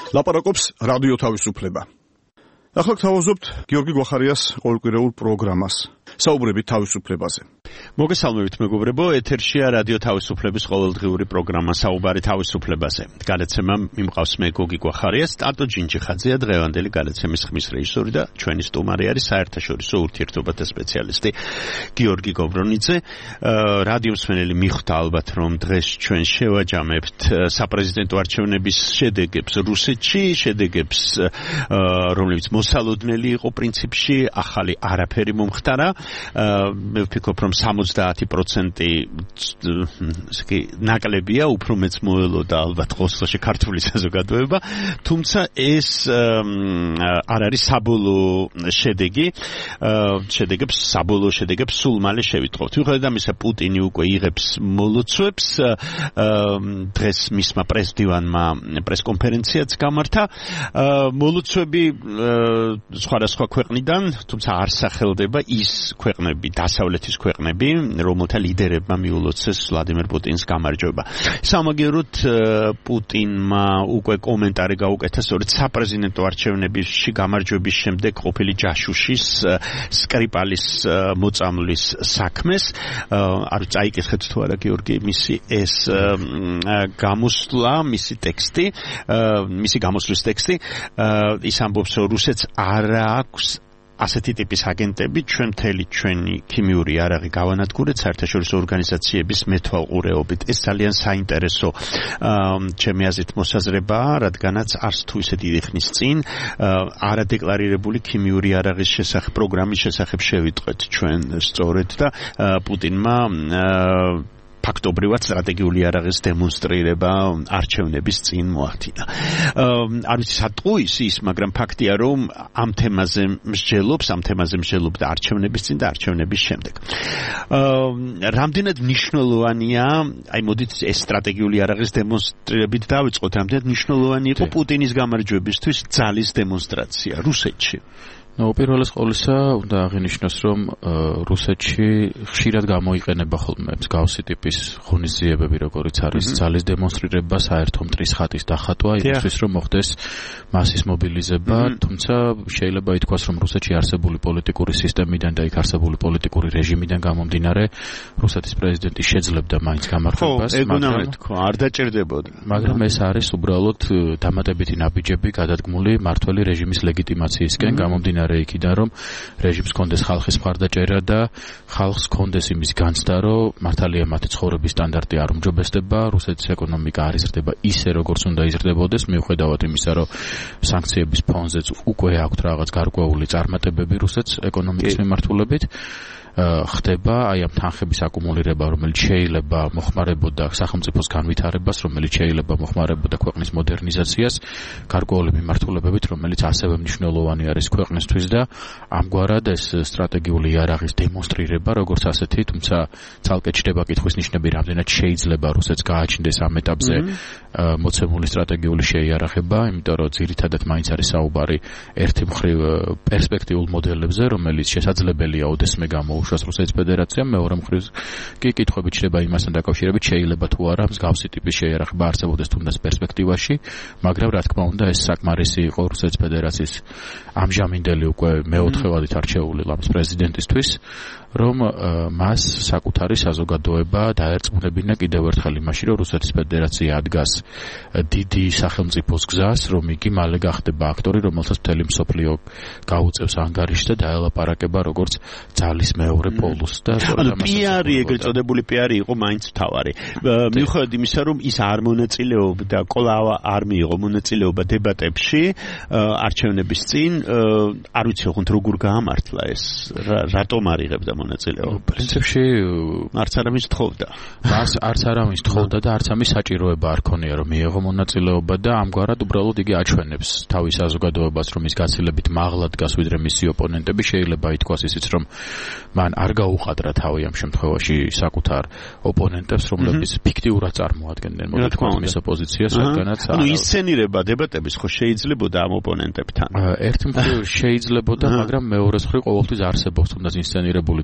ლაპარაკობს რადიო თავისუფლება. ახლა გთავაზობთ გიორგი გვახარიას ყოველკვირეულ პროგრამას. საუბრებით თავისუფლებაზე. მოგესალმებით მეგობრებო, ეთერშია რადიო თავისუფლების ყოველდღიური პროგრამა საუბარი თავისუფლებაზე. გადაცემა მიმყავს მე გიორგი გვახარია, სტარტო ჯინჯიხაძეა დღევანდელი გადაცემის ხმის რეჟისორი და ჩვენი სტუმარი არის საერთაშორისო ურთიერთობათა სპეციალისტი გიორგი გობრონიძე. რადიო მსმენელი მიხვდა ალბათ რომ დღეს ჩვენ შევაჯამებთ საპრეზიდენტო არჩევნების შედეგებს რუსეთში, შედეგებს რომლებიც მოსალოდნელი იყო პრინციპში, ახალი არაფერი მომხდარა. მე ვფიქრობ რომ 70% ნაკლებია, უფრო მეც მოელოდა ალბათ ხოლმე ქართული საზოგადოება, თუმცა ეს არ არის საბოლოო შედეგი, საბოლოო შედეგებს სულ მალე შევიტყობთ. მიუხედავად ამისა, პუტინი უკვე იღებს მოლოცვებს, დღეს მისმა პრესდივანმა პრესკონფერენციაც გამართა, მოლოცვები სხვადასხვა ქვეყნიდან, თუმცა არ სახელდება ის ქვეყნები, დასავლეთის ქვეყნები, რომელთა ლიდერებმა მიულოცეს ვლადიმერ პუტინს გამარჯვება. სამაგიეროდ პუტინმა უკვე კომენტარი გაუკეთა სწორედ საპრეზიდენტო არჩევნებში გამარჯვების შემდეგ ყოფილი ჯაშუშის სკრიპალის მოწამვლის საქმეს. არ წაიკითხეთ თუ არა გიორგი მისი ეს გამოსვლა, მისი ტექსტი, მისი გამოსვლის ტექსტი, ის ამბობს რომ რუსეთს არ აქვს ასეთი ტიპის აგენტები, ჩვენი ქიმიური იარაღი გავანადგურეთ საერთაშორისო ორგანიზაციების მეთვალყურეობით. ეს ძალიან საინტერესო ჩემი აზრით მოსაზრებაა, რადგანაც არც თუ ისე დიდი ხნის წინ არადეკლარირებული ქიმიური იარაღის შესახებ, პროგრამის შესახებ შევიტყვეთ ჩვენ სწორედ და პუტინმა ფაქტობრივად სტრატეგიული იარაღის დემონსტრირება არჩევნების წინ მოახდინა. არ ვიცი სატყუის ის, მაგრამ ფაქტია რომ ამ თემაზე მსჯელობდა არჩევნების წინ და არჩევნების შემდეგ. რამდენად მნიშვნელოვანია, აი მოდით ეს სტრატეგიული იარაღის დემონსტრირებით დავიწყოთ, რამდენად მნიშვნელოვანი იყო პუტინის გამარჯვებისთვის ძალის დემონსტრაცია რუსეთში. უპირველეს ყოვლისა უნდა აღინიშნოს, რომ რუსეთში ხშირად გამოიყენება ხოლმე მსგავსი ტიპის ღონისძიებები, როგორიც არის ძალის დემონსტრირება, საერთო მტრის ხატის დახატვა, იმისთვის რომ მოხდეს მასის მობილიზება, თუმცა შეიძლება ითქვას, რომ რუსეთში არსებული პოლიტიკური სისტემიდან და იქ არსებული პოლიტიკური რეჟიმიდან გამომდინარე, რუსეთის პრეზიდენტი შეძლებდა მაინც გამარჯვებას, არ დაჭირდებოდა. მაგრამ ეს არის უბრალოდ დამატებითი ნაბიჯები გადადგმული მმართველი რეჟიმის ლეგიტიმაციისკენ, გამომდინარე იქიდან რომ რეჟიმს კონდეს ხალხის მხარდაჭერა და ხალხს კონდეს იმის განცდა, რომ მართალია მათი ცხოვრების სტანდარტი არ უმჯობესდება, რუსეთის ეკონომიკა არ იზრდება ისე როგორც უნდა იზრდებოდეს, მიუხედავად იმისა, რომ სანქციების ფონზეც უკვე აქვთ რაღაც გარკვეული წარმატებები რუსეთს ეკონომიკის მიმართულებით. ხდება აი ამ თანხების აკუმულირება, რომელიც შეიძლება მოხმარებოდა სახელმწიფოს განვითარებას, რომელიც შეიძლება მოხმარებოდა ქვეყნის მოდერნიზაციას, გარკვეული მიმართულებებით, რომელიც ასევე მნიშვნელოვანი არის ქვეყნისთვის და ამგვარად ეს სტრატეგიული იარაღის დემონსტრირება, როგორც ასეთი, თუმცა ცალკე ჩდება კითხვის ნიშნები, რამდენად შეიძლება რუსეთს გააჩნდეს ამ ეტაპზე მოცემული სტრატეგიული შეიარაღება, იმიტომ რომ ძირითადად მაინც არის საუბარი ერთი მხრივ პერსპექტიულ მოდელებზე, რომელიც შესაძლებელია ოდესმე უშვას რუსეთის ფედერაციამ, მეორე მხრივ კი კითხვები ჩრდება იმასთან დაკავშირებით, შეიძლება თუ არა მსგავსი ტიპის შეიარაღება არსებობდეს თუნდაც პერსპექტივაში, მაგრამ რა თქმა უნდა ეს საკმარისი იყო რუსეთის ფედერაციის ამჟამინდელი უკვე მეოთხევადით არჩეული ლამის პრეზიდენტისთვის, რომ მას საკუთარი საზოგადოება დაერწმუნებინა კიდევ ერთხელ იმაში, რომ რუსეთის ფედერაცია ადგას დიდი სახელმწიფოს გზას, რომ იგი მალე გახდება აქტორი, რომელსაც მთელი მსოფლიო გაუწევს ანგარიშს და დაელაპარაკება როგორც ძალის მეორე პოლუსს და პიარი, ეგრეთ წოდებული პიარი იყო მაინც მთავარი. მიუხედავად იმისა, რომ ის არ მონაწილეობდა, კვლავ არ მიიღო მონაწილეობა დებატებში არჩევნების წინ, არ ვიცი ოღონდ როგორ გაამართლა ეს, რატომ არ იღებდა მონაწილეობა. პრინციპში არც არავის თხოვდა. მას არც არავის თხოვდა და არც ამის საჭიროება არ ქონია, რომ მიიღო მონაწილეობა და ამგვარად უბრალოდ იგი აჩვენებს თავის საზოგადოებას, რომ ის გაცილებით მაღლა დგას ვიდრე მისი ოპონენტები, შეიძლება ითქვას ისიც, რომ მან არ გაუყადრა თავი ამ შემთხვევაში საკუთარ ოპონენტებს, რომლებიც ფიქტიურად წარმოადგენდნენ მის ოპოზიციას, რადგანაც ისცენირება დებატების ხო შეიძლებოდა ამ ოპონენტებთან. ერთი მხრივ შეიძლებოდა, მაგრამ მეორე მხრივ ყოველთვის არსებობს თუნდაც ინსცენირებული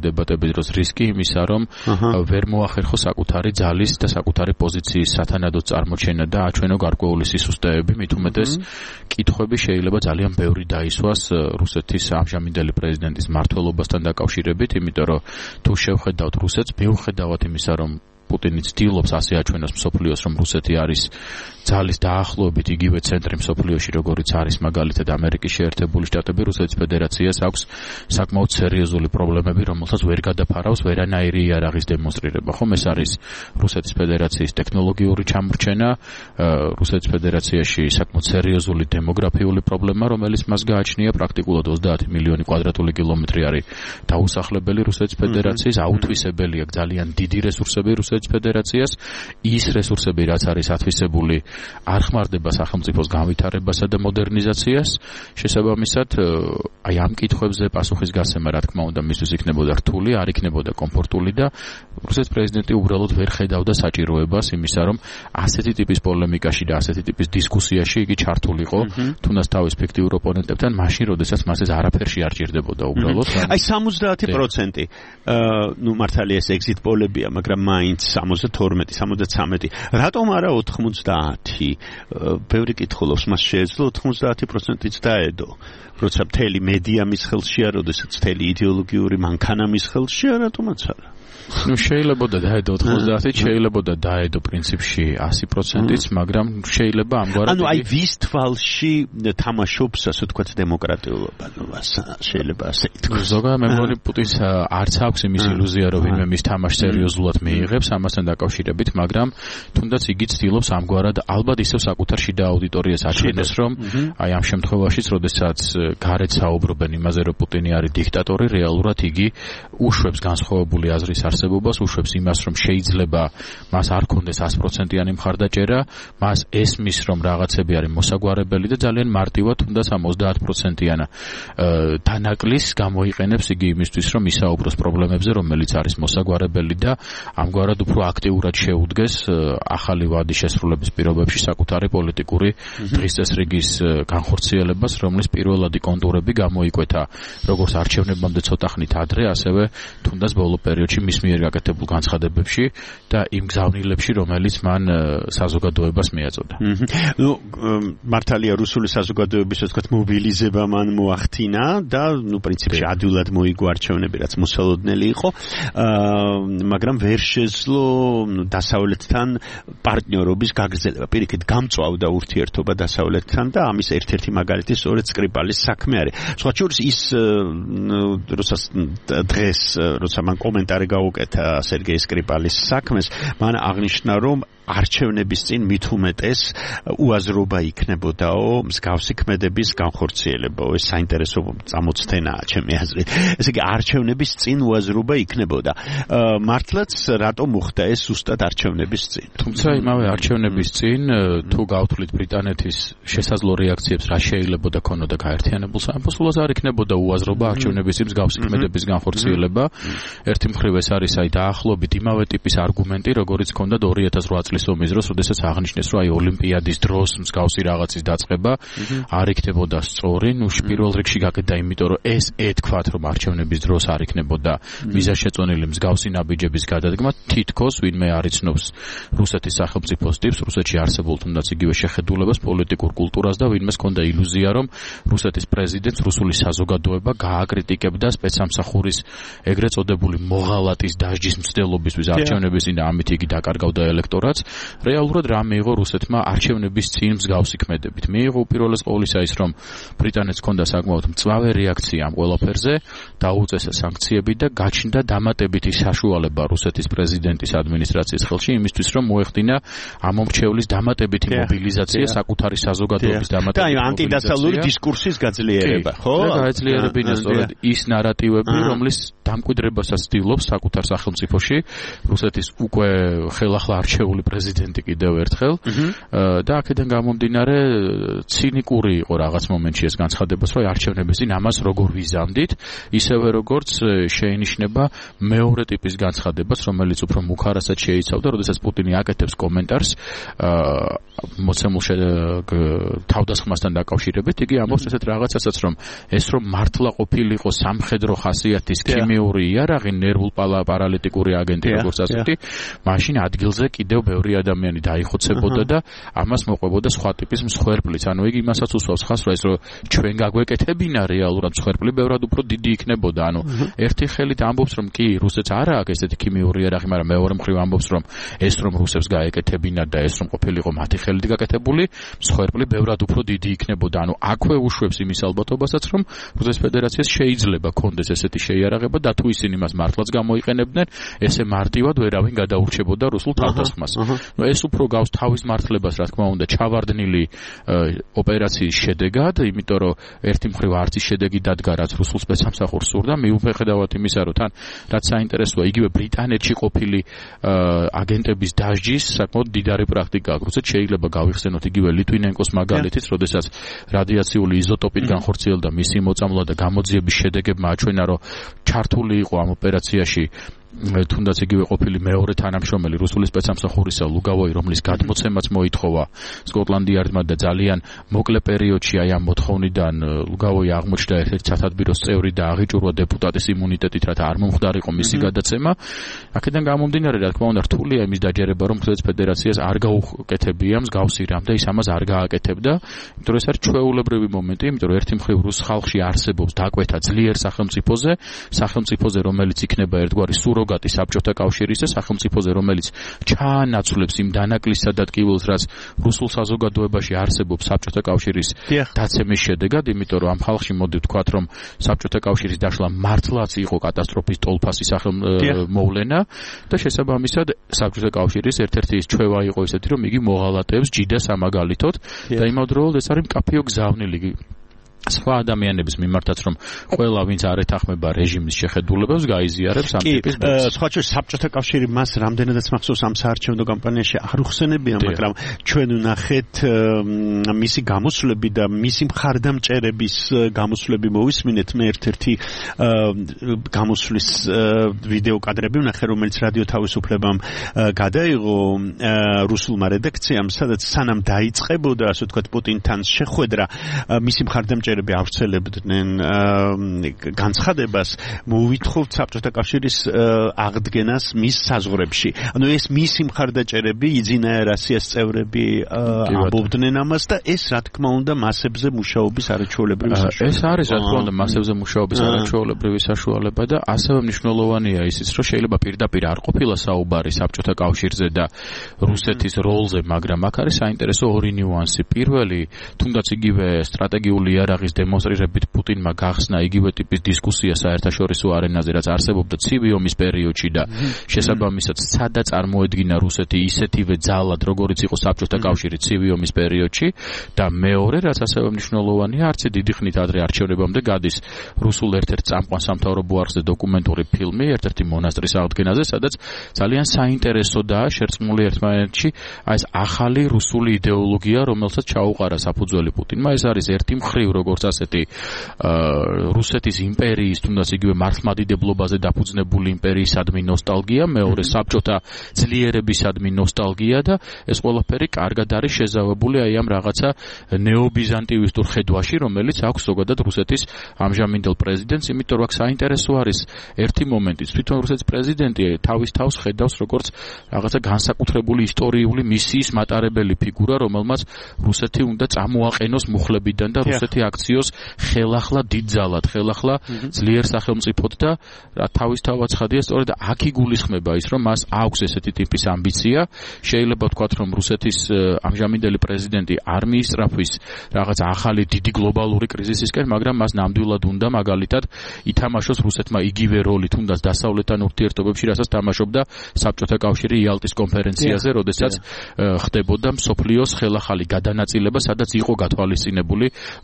დებატების დროს რისკი იმისა, რომ ვერ მოახერხო საკუთარი ძალის და საკუთარი პოზიციის სათანადო წარმოჩენა და აჩვენო გარკვეული სისუსტეები, მით უმეტეს კითხვები შეიძლება ძალიან ბევრი დაისვას რუსეთის ამჟამინდელი პრეზიდენტის მმართველობასთან დაკავშირებით, იმიტომ რომ თუ შევხედავთ რუსეთს, მიუხედავად იმისა, რომ პუტინი ცდილობს ასე აჩვენოს მსოფლიოს, რომ რუსეთი არის ძალის დაახლოებით იგივე ცენტრი მსოფლიოში, როგორიც არის მაგალითად ამერიკის შეერთებული შტატები, რუსეთის ფედერაციას აქვს საკმაოდ სერიოზული პრობლემები, რომელსაც ვერ გადაფარავს ვერანაირი იარაღის დემონსტრირება. ხომ ეს არის რუსეთის ფედერაციის ტექნოლოგიური ჩამორჩენა, რუსეთის ფედერაციაში საკმაოდ სერიოზული დემოგრაფიული პრობლემა, რომელიც მას გააჩნია, პრაქტიკულად 30 მილიონი კვადრატული კილომეტრი არის დაუსახლებელი რუსეთის ფედერაციის, აუთვისებელია ძალიან დიდი რესურსები რუსეთის ფედერაციას, ის რესურსები, რაც არის ათვისებული არ ხმარდება სახელმწიფოს განვითარებასა და მოდერნიზაციას. შესაბამისად, აი ამ კითხვებზე პასუხის გასცემა, რა თქმა უნდა, მისთვის იქნებოდა რთული, არ იქნებოდა კომფორტული და რუსეთის პრეზიდენტი უბრალოდ ვერ ხედავდა საჭიროებას იმისა, რომ ასეთი ტიპის პოლემიკაში და ასეთი ტიპის დისკუსიაში იგი ჩართულიყო, თუნდაც თავის ფიქტიურ ოპონენტებთან, მაშინ, როდესაც მას ეს არაფერში არ ჭირდებოდა უბრალოდ. აი 70%, ნუ მართალია ეს exit poll-ებია, მაგრამ მაინც 72, 73. რატომ არა 90? ბევრი კითხულობს, მას შეეძლო 90%-იც დაედო. როცა მთელი მედია მის ხელშია, როდესაც მთელი იდეოლოგიური მანქანა მის ხელშია, რატომაც არა? ნუ შეიძლება დაედო 90, შეიძლება დაედო პრინციპში 100%-იც, მაგრამ შეიძლება ამგვარად ანუ აი ვის თვალში თამაშობს, ასე ვთქვათ, დემოკრატიულობა, ნუ შეიძლება ასე ითქვას. ზოგადად მე მგონი პუტინს არც აქვს იმის ილუზია, რომ ვინმე მის თამაშს სერიოზულად მიიღებს ამასთან დაკავშირებით, მაგრამ თუნდაც იგი ცდილობს ამგვარად ალბათ ისევ საკუთარ შიდა აუდიტორიას აჩვენოს, რომ აი ამ შემთხვევაშიც, როდესაც გარეთ საუბრობენ იმაზე, რომ პუტინი არის დიქტატორი, რეალურად იგი უშვებს განსხვავებული აზრის არსებობას, უშვებს იმას, რომ შეიძლება მას არ ქონდეს 100%-იანი მხარდაჭერა, მას ესმის, რომ რაღაცები არის მოსაგვარებელი და ძალიან მარტივად თუნდაც ამ 30%-იან დანაკლის გამოიყენებს იგი იმისთვის, რომ ისაუბროს პრობლემებზე, რომელიც არის მოსაგვარებელი და ამგვარად უფრო აქტიურად შეუდგეს ახალი ვადის შესრულების პირობებში საკუთარი პოლიტიკური დღესწრიგის განხორციელებას, რომლის პირველადი კონტურები გამოიკვეთა როგორც არჩევნებამდე ცოტა ხნით ადრე, ასევე თუნდაც ბოლო პერიოდში მის მიერ გაკეთებულ განცხადებებში და იმ გზავნილებში, რომელიც მან საზოგადოებას მიაწოდა. ნუ მართალია რუსული საზოგადოების, ასე ვთქვათ, მობილიზება მან მოახდინა და ნუ პრინციპში ადვილად მოიგო არჩევნები, რაც მოსალოდნელი იყო, მაგრამ ვერ შეძლო დასავლეთთან პარტნიორობის გაგრძელება. პირიქით გამწვავდა ურთიერთობა დასავლეთთან და ამის ერთ-ერთი მაგალითი სწორედ სკრიპალის საქმე არის. სხვა შორის ის დღეს, როცა მან კომენტარი გაუკეთა სერგეი სკრიპალის საქმეს, მან აღნიშნა, რომ არჩევნების წინ მით უმეტეს უაზრობა იქნებოდაო მსგავსი ქმედების განხორციელებაო. ეს საინტერესო წამოწთენაა ჩემი აზრით. ესე იგი არჩევნების წინ უაზრობა იქნებოდა. მართლაც რატომ მოხდა ეს ზუსტად არჩევნების წინ? თუმცა იმავე არჩევნების წინ თუ გავთვლით ბრიტანეთის შესაძლო რეაქციებს, რა შეიძლებოდა ქონოდა გაერთიანებულ სამეფოსულას, არ იქნებოდა უაზრობა არჩევნების წინ მსგავსი ქმედების განხორციელება. ერთი მხრივ ეს არის აი დაახლოებით იმავე ტიპის არგუმენტი, როგორიც ჰქონდა 2008 წლის ომის დროს, როდესაც აღნიშნეს, რომ აი ოლიმპიადის დროს მსგავსი რაღაცის დაწყება არ იქნებოდა სწორი. ნუ პირველ რიგში გაკეთდა, იმიტომ რომ ეს ეთქვათ, რომ არჩევნების დროს არ იქნებოდა მიზანშეწონილი მსგავსი ნაბიჯების გადადგმა, თითქოს ვინმე არ იცნობს რუსეთის სახელმწიფოს ტიპს, რუსეთში არსებულ თუნდაც იგივე შეხედულებას, პოლიტიკურ კულტურას და ვინმეს ჰქონდა ილუზია, რომ რუსეთის პრეზიდენტს რუსული საზოგადოება გააკრიტიკებდა სპეცსამსახურის ეგრეთ წოდებული მოღალატის დასჯის მცდელობისთვის არჩევნების წინ და ამით იგი დაკარგავდა ელექტორატს. რეალურად რა მიიღო რუსეთმა არჩევნების წინ მსგავსი ქმედებით? მიიღო უპირველეს ყოვლისა ის, რომ ბრიტანეთს ჰქონდა საკმაოდ მწვავე რეაქცია ამ ყველაფერზე, დაუწესა სანქციები და გაჩნდა დამატებითი საშუალება რუსეთის პრეზიდენტის ადმინისტრაციის ხელში იმისთვის, რომ მოეხდინა ამომრჩევლის დამატებითი მობილიზაცია, საკუთარი საზოგადოების დამატებითი და აი ანტიდასავლური დისკურსის გაძლიერება, ხო? და გაძლიერებინა სწორედ ის ნარატივები, რომლის დამკვიდრებასაც ცდილობს საკუთარ საკუთარ სახელმწიფოში, რუსეთის უკვე ხელახლა არჩეული პრეზიდენტი კიდევ ერთხელ და აქედან გამომდინარე ცინიკური იყო რაღაც მომენტში ეს განცხადებას, რომ არჩევნების წინ ამას როგორ ვიზამდით, ისევე როგორც შეინიშნება მეორე ტიპის განცხადებას, რომელიც უფრო მუქარასაც შეიცავდა, როდესაც პუტინი აკეთებს კომენტარს მოცემულ თავდასხმასთან დაკავშირებით, იგი ამბობს ესეთ რაღაცასაც, რომ ეს რომ მართლა ყოფილიყო სამხედრო ხასიათის ქიმიური იარაღი, ნერვულ პარალიტიკური აგენტი, როგორც ასეთი, მაშინ ადგილზე კიდევ ბევრი ადამიანი დაიხოცებოდა და ამას მოყვებოდა სხვა ტიპის მსხვერპლიც. ანუ იგი იმასაც უსვავს ხას, რომ ეს რომ ჩვენ გაგვეკეთებინა რეალურად მსხვერპლი ბევრად უფრო დიდი იქნებოდა. ანუ ერთი ხელით ამბობს, რომ კი რუსეთს არ აქვს ესეთი ქიმიური იარაღი, მაგრამ მეორე მხრივ ამბობს, რომ ეს რომ რუსებს გაეკეთებინა და ეს რომ ყოფილიყო მათი ხელით გაკეთებული, მსხვერპლი ბევრად უფრო დიდი იქნებოდა. ანუ აქვე უშვებს იმის ალბათობასაც, რომ რუსეთის ფედერაციას შეიძლება კონდეს ესეთი შეიარაღება და თუ ისინი მას მართლაც გამოიყენებდნენ, ესე მარტივად ვერავინ გადაურჩებოდა რუსულ თავდასხმას. ნუ ეს უფრო გავს თავის მართლებას, რა თქმა უნდა, ჩავარდნილი ოპერაციის შედეგად, იმიტომ რომ ერთი მხრივ არც ის შედეგი დადგა, რაც რუსულ სპეცსამსახურს სურდა, მიუხედავად იმისა, რომ თან რაც საინტერესოა, იგივე ბრიტანეთში ყოფილი აგენტების დასჯის საკმაოდ დიდარი პრაქტიკა აქვს. რუსეთს შეიძლება გავიხსენოთ იგივე ლიტვინენკოს მაგალითიც, როდესაც რადიაციული იზოტოპით განხორციელდა მისი მოწამვლა და გამოძიების შედეგებმა აჩვენა, რომ ჩართული იყო ამ ოპერაციაში თუნდაც იგივე ყოფილი მეორე თანამშრომელი რუსული სპეცსამსახურისა ლუგავოი, რომლის გადმოცემაც მოითხოვა სკოტლანდი იარდმა და ძალიან მოკლე პერიოდში აი ამ მოთხოვნიდან ლუგავოი აღმოჩნდა ერთ-ერთი სათადბიროს წევრი და აღიჭურვა დეპუტატის იმუნიტეტით, რათა არ მომხდარიყო მისი გადაცემა. აქედან გამომდინარე, რა თქმა უნდა, რთულია იმის დაჯერება, რომ რუსეთის ფედერაციას არ გაუკეთებია მსგავსი რამ და ის ამას არ გააკეთებდა, იმიტომ რომ ეს არის ჩვეულებრივი მომენტი, იმიტომ რომ ერთი მხრივ რუს ხალხში არსებობს დაკვეთა ძლიერ სახელმწიფოზე, რომელიც იქნება ერთგვარი სუროგატი საბჭოთა კავშირის და სახელმწიფოზე, რომელიც ჩაანაცვლებს იმ დანაკლისს სადადგილოს, რაც რუსულ საზოგადოებაში არსებობს საბჭოთა კავშირის დაცემის შედეგად, იმიტომ რომ ამ ხალხში მოდი ვთქვათ, რომ საბჭოთა კავშირის დაშლა მართლაც იყო კატასტროფის ტოლფასი მოვლენა და შესაბამისად საბჭოთა კავშირის ერთ-ერთი ის ჩვევა იყო ისეთი, რომ იგი მოღალატებს ჯიდას ამაგალითოდ და იმავდროულად ეს არის მკაფიო გზავნილი სხვა ადამიანების მიმართაც, რომ ყველა ვინც არ ეთანხმება რეჟიმის შეხედულებებს, გაიზიარებს ამ ტიპის ბედს. სხვა შორის საბჭოთა კავშირი მას რამდენადაც მახსოვს ამ საარჩევნო კამპანიაში არ უხსენებია, მაგრამ ჩვენ ვნახეთ მისი გამოსვლები და მისი მხარდამჭერების გამოსვლები მოვისმინეთ. მე ერთ-ერთი გამოსვლის ვიდეო კადრები ვნახე, რომელიც რადიო თავისუფლებამ გადაიღო რუსულმა რედაქციამ, სადაც სანამ დაიწყებოდა, ასე ვთქვათ, პუტინთან შეხვედრა, მისი მხარდამჭერები ავრცელებდნენ განცხადებას, მოვითხოვთ საბჭოთა კავშირის აღდგენას მის საზღვრებში. ანუ ეს მისი მხარდაჭერები, იძინაერასიას წევრები ამბობდნენ ამას და ეს რა თქმა უნდა მასებზე მუშაობის არაჩვეულებრივი საშუალება. ეს არის რა თქმა უნდა მასებზე მუშაობის არაჩვეულებრივი საშუალება და ასევე მნიშვნელოვანია ისიც, რომ შეიძლება პირდაპირ არ ყოფილა საუბარი საბჭოთა კავშირზე და რუსეთის როლზე, მაგრამ აქ არის საინტერესო ორი ნიუანსი. პირველი, თუნდაც იგივე სტრატეგიული იარაღის დემონსტრირებით პუტინმა გახსნა იგივე ტიპის დისკუსია საერთაშორისო არენაზე, რაც არსებობდა ცივი ომის პერიოდში და შესაბამისად სადა წარმოედგინა რუსეთი ისეთივე ძალად, როგორიც იყო საბჭოთა კავშირი ცივი ომის პერიოდში და მეორე, რაც ასევე მნიშვნელოვანია, არც დიდი ხნით ადრე არჩევნებამდე გადის რუსულ ერთ-ერთ წამყვან სამთავრობო არხზე დოკუმენტური ფილმი ერთ-ერთი მონასტრის აღდგენაზე, სადაც ძალიან საინტერესოდაა შერწყმული ერთმანეთში ეს ახალი რუსული იდეოლოგია, რომელსაც ჩაუყარა საფუძველი პუტინმა. ეს არის ერთი მხრივ როგორც ასეთი რუსეთის იმპერიის, თუნდაც იგივე მართლმადიდებლობაზე დაფუძნებული იმპერიისადმი ნოსტალგია, მეორე საბჭოთა ძლიერებისადმი ნოსტალგია და ეს ყველაფერი კარგად არის შეზავებული აი ამ რაღაცა ნეობიზანტივისტურ ხედვაში, რომელიც აქვს ზოგადად რუსეთის ამჟამინდელ პრეზიდენტს, იმიტომ რომ აქ საინტერესო არის ერთი მომენტი. თვითონ რუსეთის პრეზიდენტი თავის თავს ხედავს როგორც რაღაცა განსაკუთრებული ისტორიული მისიის მატარებელი ფიგურა, რომელმაც რუსეთი უნდა წამოაყენოს მუხლებიდან და რუსეთი აქციოს ხელახლა დიდ ძალად, ხელახლა ძლიერ სახელმწიფოდ და თავისთავად ცხადია, სწორედ აქ იგულისხმება ის, რომ მას აქვს ესეთი ტიპის ამბიცია. შეიძლება ვთქვათ, რომ რუსეთის ამჟამინდელი პრეზიდენტი არ მიისწრაფვის რაღაც ახალი დიდი გლობალური კრიზისისკენ, მაგრამ მას ნამდვილად უნდა მაგალითად ითამაშოს რუსეთმა იგივე როლი თუნდაც დასავლეთთან ურთიერთობებში, რასაც თამაშობდა საბჭოთა კავშირი იალტის კონფერენციაზე, როდესაც ხდებოდა მსოფლიოს ხელახალი გადანაწილება, სადაც იყო გათვალისწინებული რუსეთის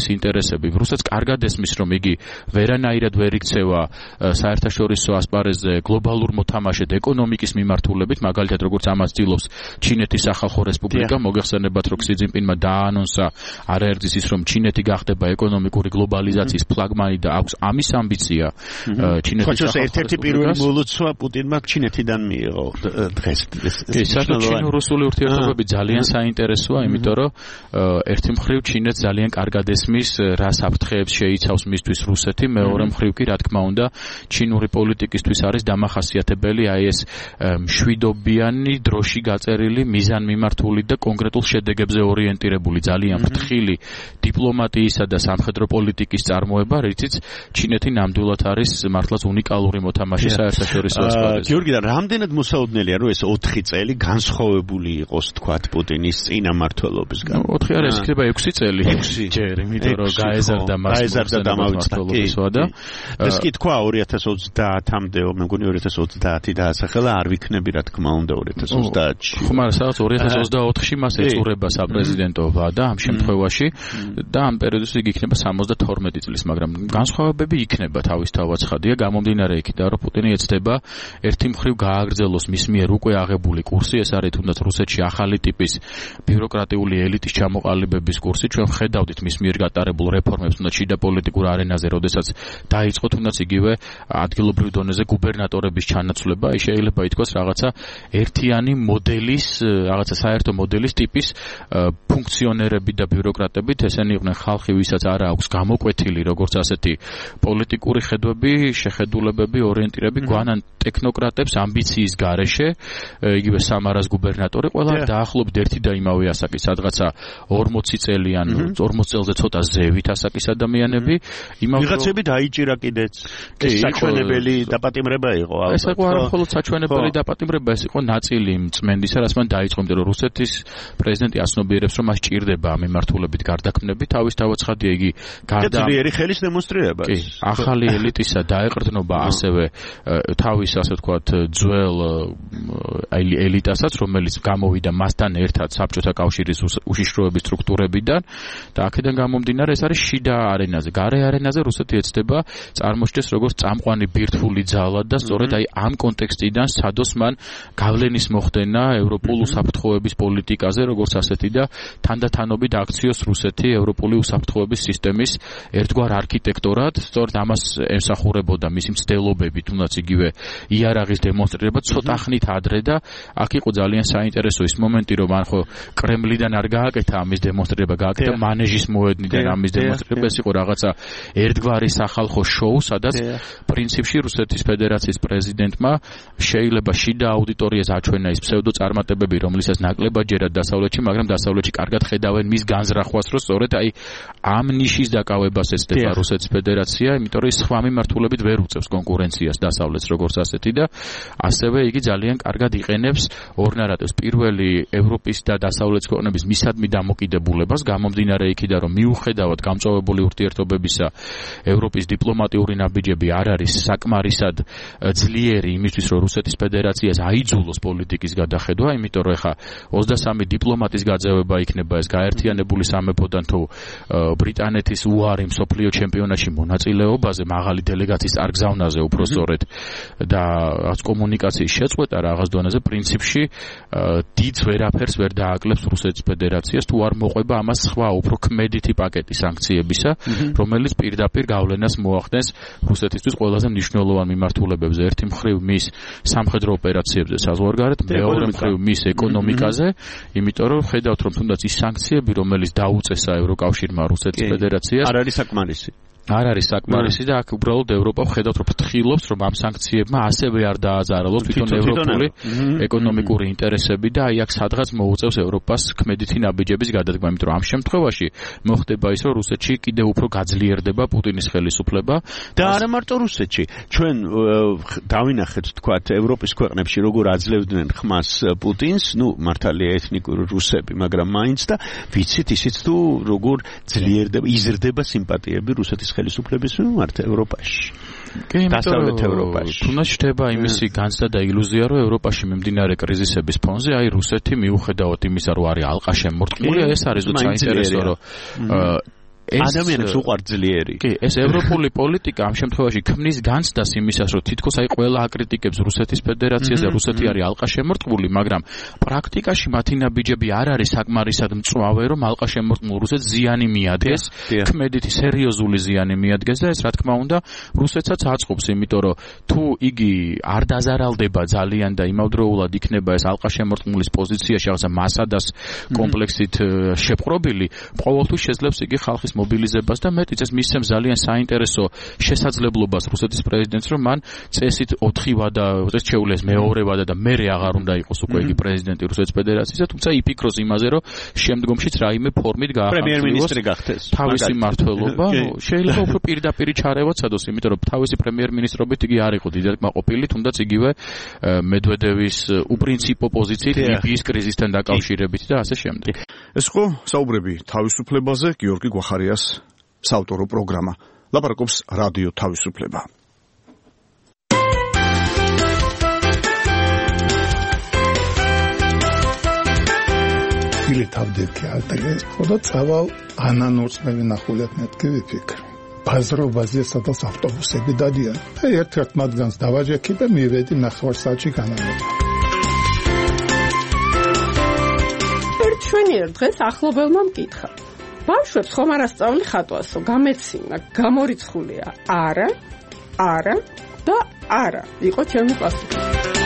რუსეთის ინტერესები. რუსეთს კარგად ესმის, რომ იგი ვერანაირად ვერ იქცევა საერთაშორისო ასპარეზზე გლობალურ მოთამაშედ ეკონომიკის მიმართულებით, მაგალითად როგორც ამას ცდილობს ჩინეთის სახალხო რესპუბლიკა. მოგეხსენებათ, რომ ქსი ძინპინმა დააანონსა არაერთის ის, რომ ჩინეთი გახდება ეკონომიკური გლობალიზაციის ფლაგმანი და აქვს ამის ამბიცია ჩინეთის ხოჭოს ერთ-ერთი პირველი მოლოცვა პუტინმა ჩინეთიდან მიიღო დღეს. ჩინურ-რუსული ურთიერთობები ძალიან საინტერესოა, იმიტომ რომ ერთი მხრივ ჩინეთს ძალიან კარგად ესმის, რა საფრთხეებს შეიცავს მისთვის რუსეთი, მეორე მხრივ კი რა თქმა უნდა ჩინური პოლიტიკისთვის არის დამახასიათებელი აი ეს მშვიდობიანი, დროში გაწერილი, მიზანმიმართული და კონკრეტულ შედეგებზე ორიენტირებული ძალიან ფრთხილი დიპლომატიისა და სამხედრო პოლიტიკის წარმოება, რითიც ჩინეთი ნამდვილად არის მართლაც უნიკალური მოთამაშე საერთაშორისო ასპარეზზე. გიორგი, და რამდენად მოსაოდნელია, რომ ეს 4 წელი განსხვავებული იყოს, თქვათ, პუტინის წინამმართველობისგან? 4 არის, იქნება 6 წელი. 6 ჯერ, იმიტომ რომ გაეზარდა მას მმართველობისვა და ეს კი თქვა 2030-მდე, მე მგონი 2030 დაასახელა, არ ვიქნები რა თქმა უნდა 2030-ში. ხო, მაგრამ სადაც 2024-ში მას ეწურება საპრეზიდენტობა და ამ შემთხვევაში და ამ პერიოდში იგი იქნება 72 წლის, მაგრამ განსხვავებები იქნება თავისთავად ხადია, გამომდინარე იქიდან, რომ პუტინი ეცდება ერთი მხრივ გააგრძელოს მის მიერ უკვე აღებული კურსი, ეს არის თუნდაც რუსეთში ახალი ტიპის ბიუროკრატიული ელიტის ჩამოყალიბების კურსი. ჩვენ ხედავდით მის მიერ გატარებულ რეფორმებს, თუნდაც შიდა პოლიტიკურ არენაზე, როდესაც დაიწყო თუნდაც იგივე ადგილობრივ დონეზე გუბერნატორების ჩანაცვლება, აი შეიძლება ითქვას რაღაცა ერთიანი მოდელის, რაღაცა საერთო მოდელის ტიპის ფუნქციონერები და ბიუროკრატებით, ესენი იყვნენ ხალხი, ვისაც არ აქვს გამოკვეთილი როგორც ასეთი პოლიტიკური ხედვები, შეხედულებები, ორიენტირები, გვანან ტექნოკრატებს ამბიციის გარეშე, იგივე სამარას გუბერნატორი, ყველა დაახლოებით ერთი და იმავე ასაკის, სადღაცა 40 წელიან, 40 წელზე ცოტა ზევით ასაკის ადამიანები, ვიღაცები დაიჭირა კიდეც. ეს საჩვენებელი დაპატიმრება იყო ალბათ. ეს იყო არა მხოლოდ საჩვენებელი დაპატიმრება, ეს იყო ნაწილი მწმენდისა, რაც მან დაიწყო, იმიტომ რომ რუსეთის პრეზიდენტი ასნობიერებს, რომ მას ჭირდება მიმართულებით გარდაქმნები, თავისთავად ცხადია იგი გარდა ძლიერი ხელის დემონსტრირება. ახალი ელიტისა დაეყრდნობა ასევე თავის, ასე ვთქვათ, ძველ ელიტასაც, რომელიც გამოვიდა მასთან ერთად საბჭოთა კავშირის უშიშროების სტრუქტურებიდან და აქედან გამომდინარე ეს არის შიდა არენაზე. გარე არენაზე რუსეთი ეცდება წარმოჩნდეს როგორც წამყვანი ბირთვული ძალა და სწორედ აი ამ კონტექსტიდან სადოს მან გავლენის მოხდენა ევროპულ უსაფრთხოების პოლიტიკაზე, როგორც ასეთი და თანდათანობით აქციოს რუსეთი ევროპული უსაფრთხოების სისტემის ერთგვარ არქიტექტორად, სწორედ ამას ემსახურებოდა მისი მცდელობები, თუნდაც იგივე იარაღის დემონსტრირება ცოტა ხნით ადრე და აქ იყო ძალიან საინტერესო ის მომენტი, რომ ან ხო კრემლიდან არ გააკეთა ამის დემონსტრირება, გააკეთა მანეჟის მოედნიდან ამის დემონსტრირება, ეს იყო რაღაცა ერთგვარი სახალხო შოუ, სადაც პრინციპში რუსეთის ფედერაციის პრეზიდენტმა შეიძლება შიდა აუდიტორიას აჩვენა ის ფსევდო წარმატებები, რომლისას ნაკლებადჯერად დასავლეთში, მაგრამ დასავლეთში კარგად ხედავენ მის განზრახვას, რომ სწორედ აი ამ ნიშის დაკავებას ეცდება რუსეთის ფედერაცია, იმიტომ რომ ის სხვა მიმართულებით ვერ უწევს კონკურენციას დასავლეთს როგორც ასეთი და ასევე იგი ძალიან კარგად იყენებს ორ ნარატივს. პირველი ევროპის და დასავლეთის ქვეყნების მისადმი დამოკიდებულებას, გამომდინარე იქიდან, რომ მიუხედავად გამწვავებული ურთიერთობებისა, ევროპის დიპლომატიური ნაბიჯები არ არის საკმარისად ძლიერი იმისთვის, რომ რუსეთის ფედერაციას აიძულოს პოლიტიკის გადახედვა, იმიტომ რომ ეხა 23 დიპლომატის გაძევება იქნება ეს გაერთიანებული სამეფოდან თუ ბრიტანეთის უარი მსოფლიო ჩემპიონატში მონაწილეობაზე, მაღალი დელეგაციის წარგზავნაზე უფრო სწორედ და კომუნიკაციის შეწყვეტა რაღაც დონეზე პრინციპში დიდ ვერაფერს ვერ დააკლებს რუსეთის ფედერაციას, თუ არ მოყვება ამას სხვა უფრო ქმედითი პაკეტი სანქციებისა, რომელიც პირდაპირ გავლენას მოახდენს რუსეთისთვის ყველაზე მნიშვნელოვან მიმართულებებზე. ერთი მხრივ მის სამხედრო ოპერაციებზე საზღვარგარეთ, მეორე მხრივ მის ეკონომიკაზე, იმიტომ რომ ხედავთ, რომ თუნდაც ის სანქციები, რომელიც დაუწესა ევროკავშირმა რუსეთის ფედერაციას, არ არის საკმარისი. არ არის საკმარისი და აქ უბრალოდ ევროპა ხედავთ, რომ ფრთხილობს, რომ ამ სანქციებმა ასევე არ დააზარალოს თვითონ ევროპული ეკონომიკური ინტერესები და აი აქ სადღაც მოუწევს ევროპას ქმედითი ნაბიჯების გადადგმა, იმიტომ რომ ამ შემთხვევაში მოხდება ის, რომ რუსეთში კიდევ უფრო გაძლიერდება პუტინის ხელისუფლება და არა მარტო რუსეთში. ჩვენ დავინახეთ, თქვათ, ევროპის ქვეყნებში როგორ აძლევდნენ ხმას პუტინს, მართალია ეთნიკური რუსები, მაგრამ მაინც და ვიცით ისიც თუ როგორ ძლიერდება, იზრდება სიმპათიები რუსეთის ხელისუფლების მიმართ ევროპაში. დასავლეთ ევროპაში. თუნდაც ჩნდება იმისი განცდა და ილუზია, რომ ევროპაში მიმდინარე კრიზისების ფონზე აი რუსეთი მიუხედავად იმისა, რომ არის ალყა შემორტყმული, ეს არის საინტერესო, რომ ადამიანებს უყვართ ძლიერი. კი, ეს ევროპული პოლიტიკა ამ შემთხვევაში ქმნის განცდას იმისას, რომ თითქოს ყველა აკრიტიკებს რუსეთის ფედერაციას და რუსეთი არის ალყაშემორტყმული, მაგრამ პრაქტიკაში მათი ნაბიჯები არ არის საკმარისად მწვავე, რომ ალყაშემორტყმულ რუსეთს ზიანი მიადგეს, ქმედითი სერიოზული ზიანი მიადგეს და ეს რა თქმა უნდა რუსეთსაც აწყობს, იმიტომ რომ თუ იგი არ დაზარალდება ძალიან და იმავდროულად იქნება ეს ალყაშემორტყმულის პოზიციაში რაღაცა მასადას კომპლექსით შეპყრობილი, ყოველთვის შეძლებს იგი ხალხის მობილიზებას და მეტიც ეს მისცემს ძალიან საინტერესო შესაძლებლობას რუსეთის პრეზიდენტს, რომ მან წესით 4 ვადა შეულიეს მეორე ვადა და მერე აღარ უნდა იყოს უკვე იგი პრეზიდენტი რუსეთის ფედერაციისა, თუმცა იფიქროს იმაზე, რომ შემდგომშიც რაიმე ფორმით პრემიერ-მინისტრი გახდეს. თავისი მმართველობა, შეიძლება უფრო პირდაპირ ჩარევაც სადოს, იმიტომ რომ თავისი პრემიერ-მინისტრობით იგი არ იყო დიდად კმაყოფილი, თუნდაც იგივე მედვედევის უპრინციპო პოზიციით ლიბიის კრიზისთან დაკავშირებით და ასე შემდეგ. ეს ხო საუბრები თავისუფლებაზე, გიორგი გვახარიას საავტორო პროგრამა. ლაპარაკობს რადიო თავისუფლება. ილეთავდეთი ალტერეს, ხოდა წავალ ანანურსმევი ნახულეთ მეთქი ვიფიქრე. ბაზრობაზე სადაც ავტობუსები დადიან. და ერთ-ერთ მათგანს დავაჯექი და მივედი 9 საათში განამება. ჩვენი ერთ დღეს ახლობელმა მკითხა. ბავშვებს ხომ არ ასწავლი ხატვასო, გამეცინა, გამორიცხულია. არა და არა. იყო ჩემი პასუხი.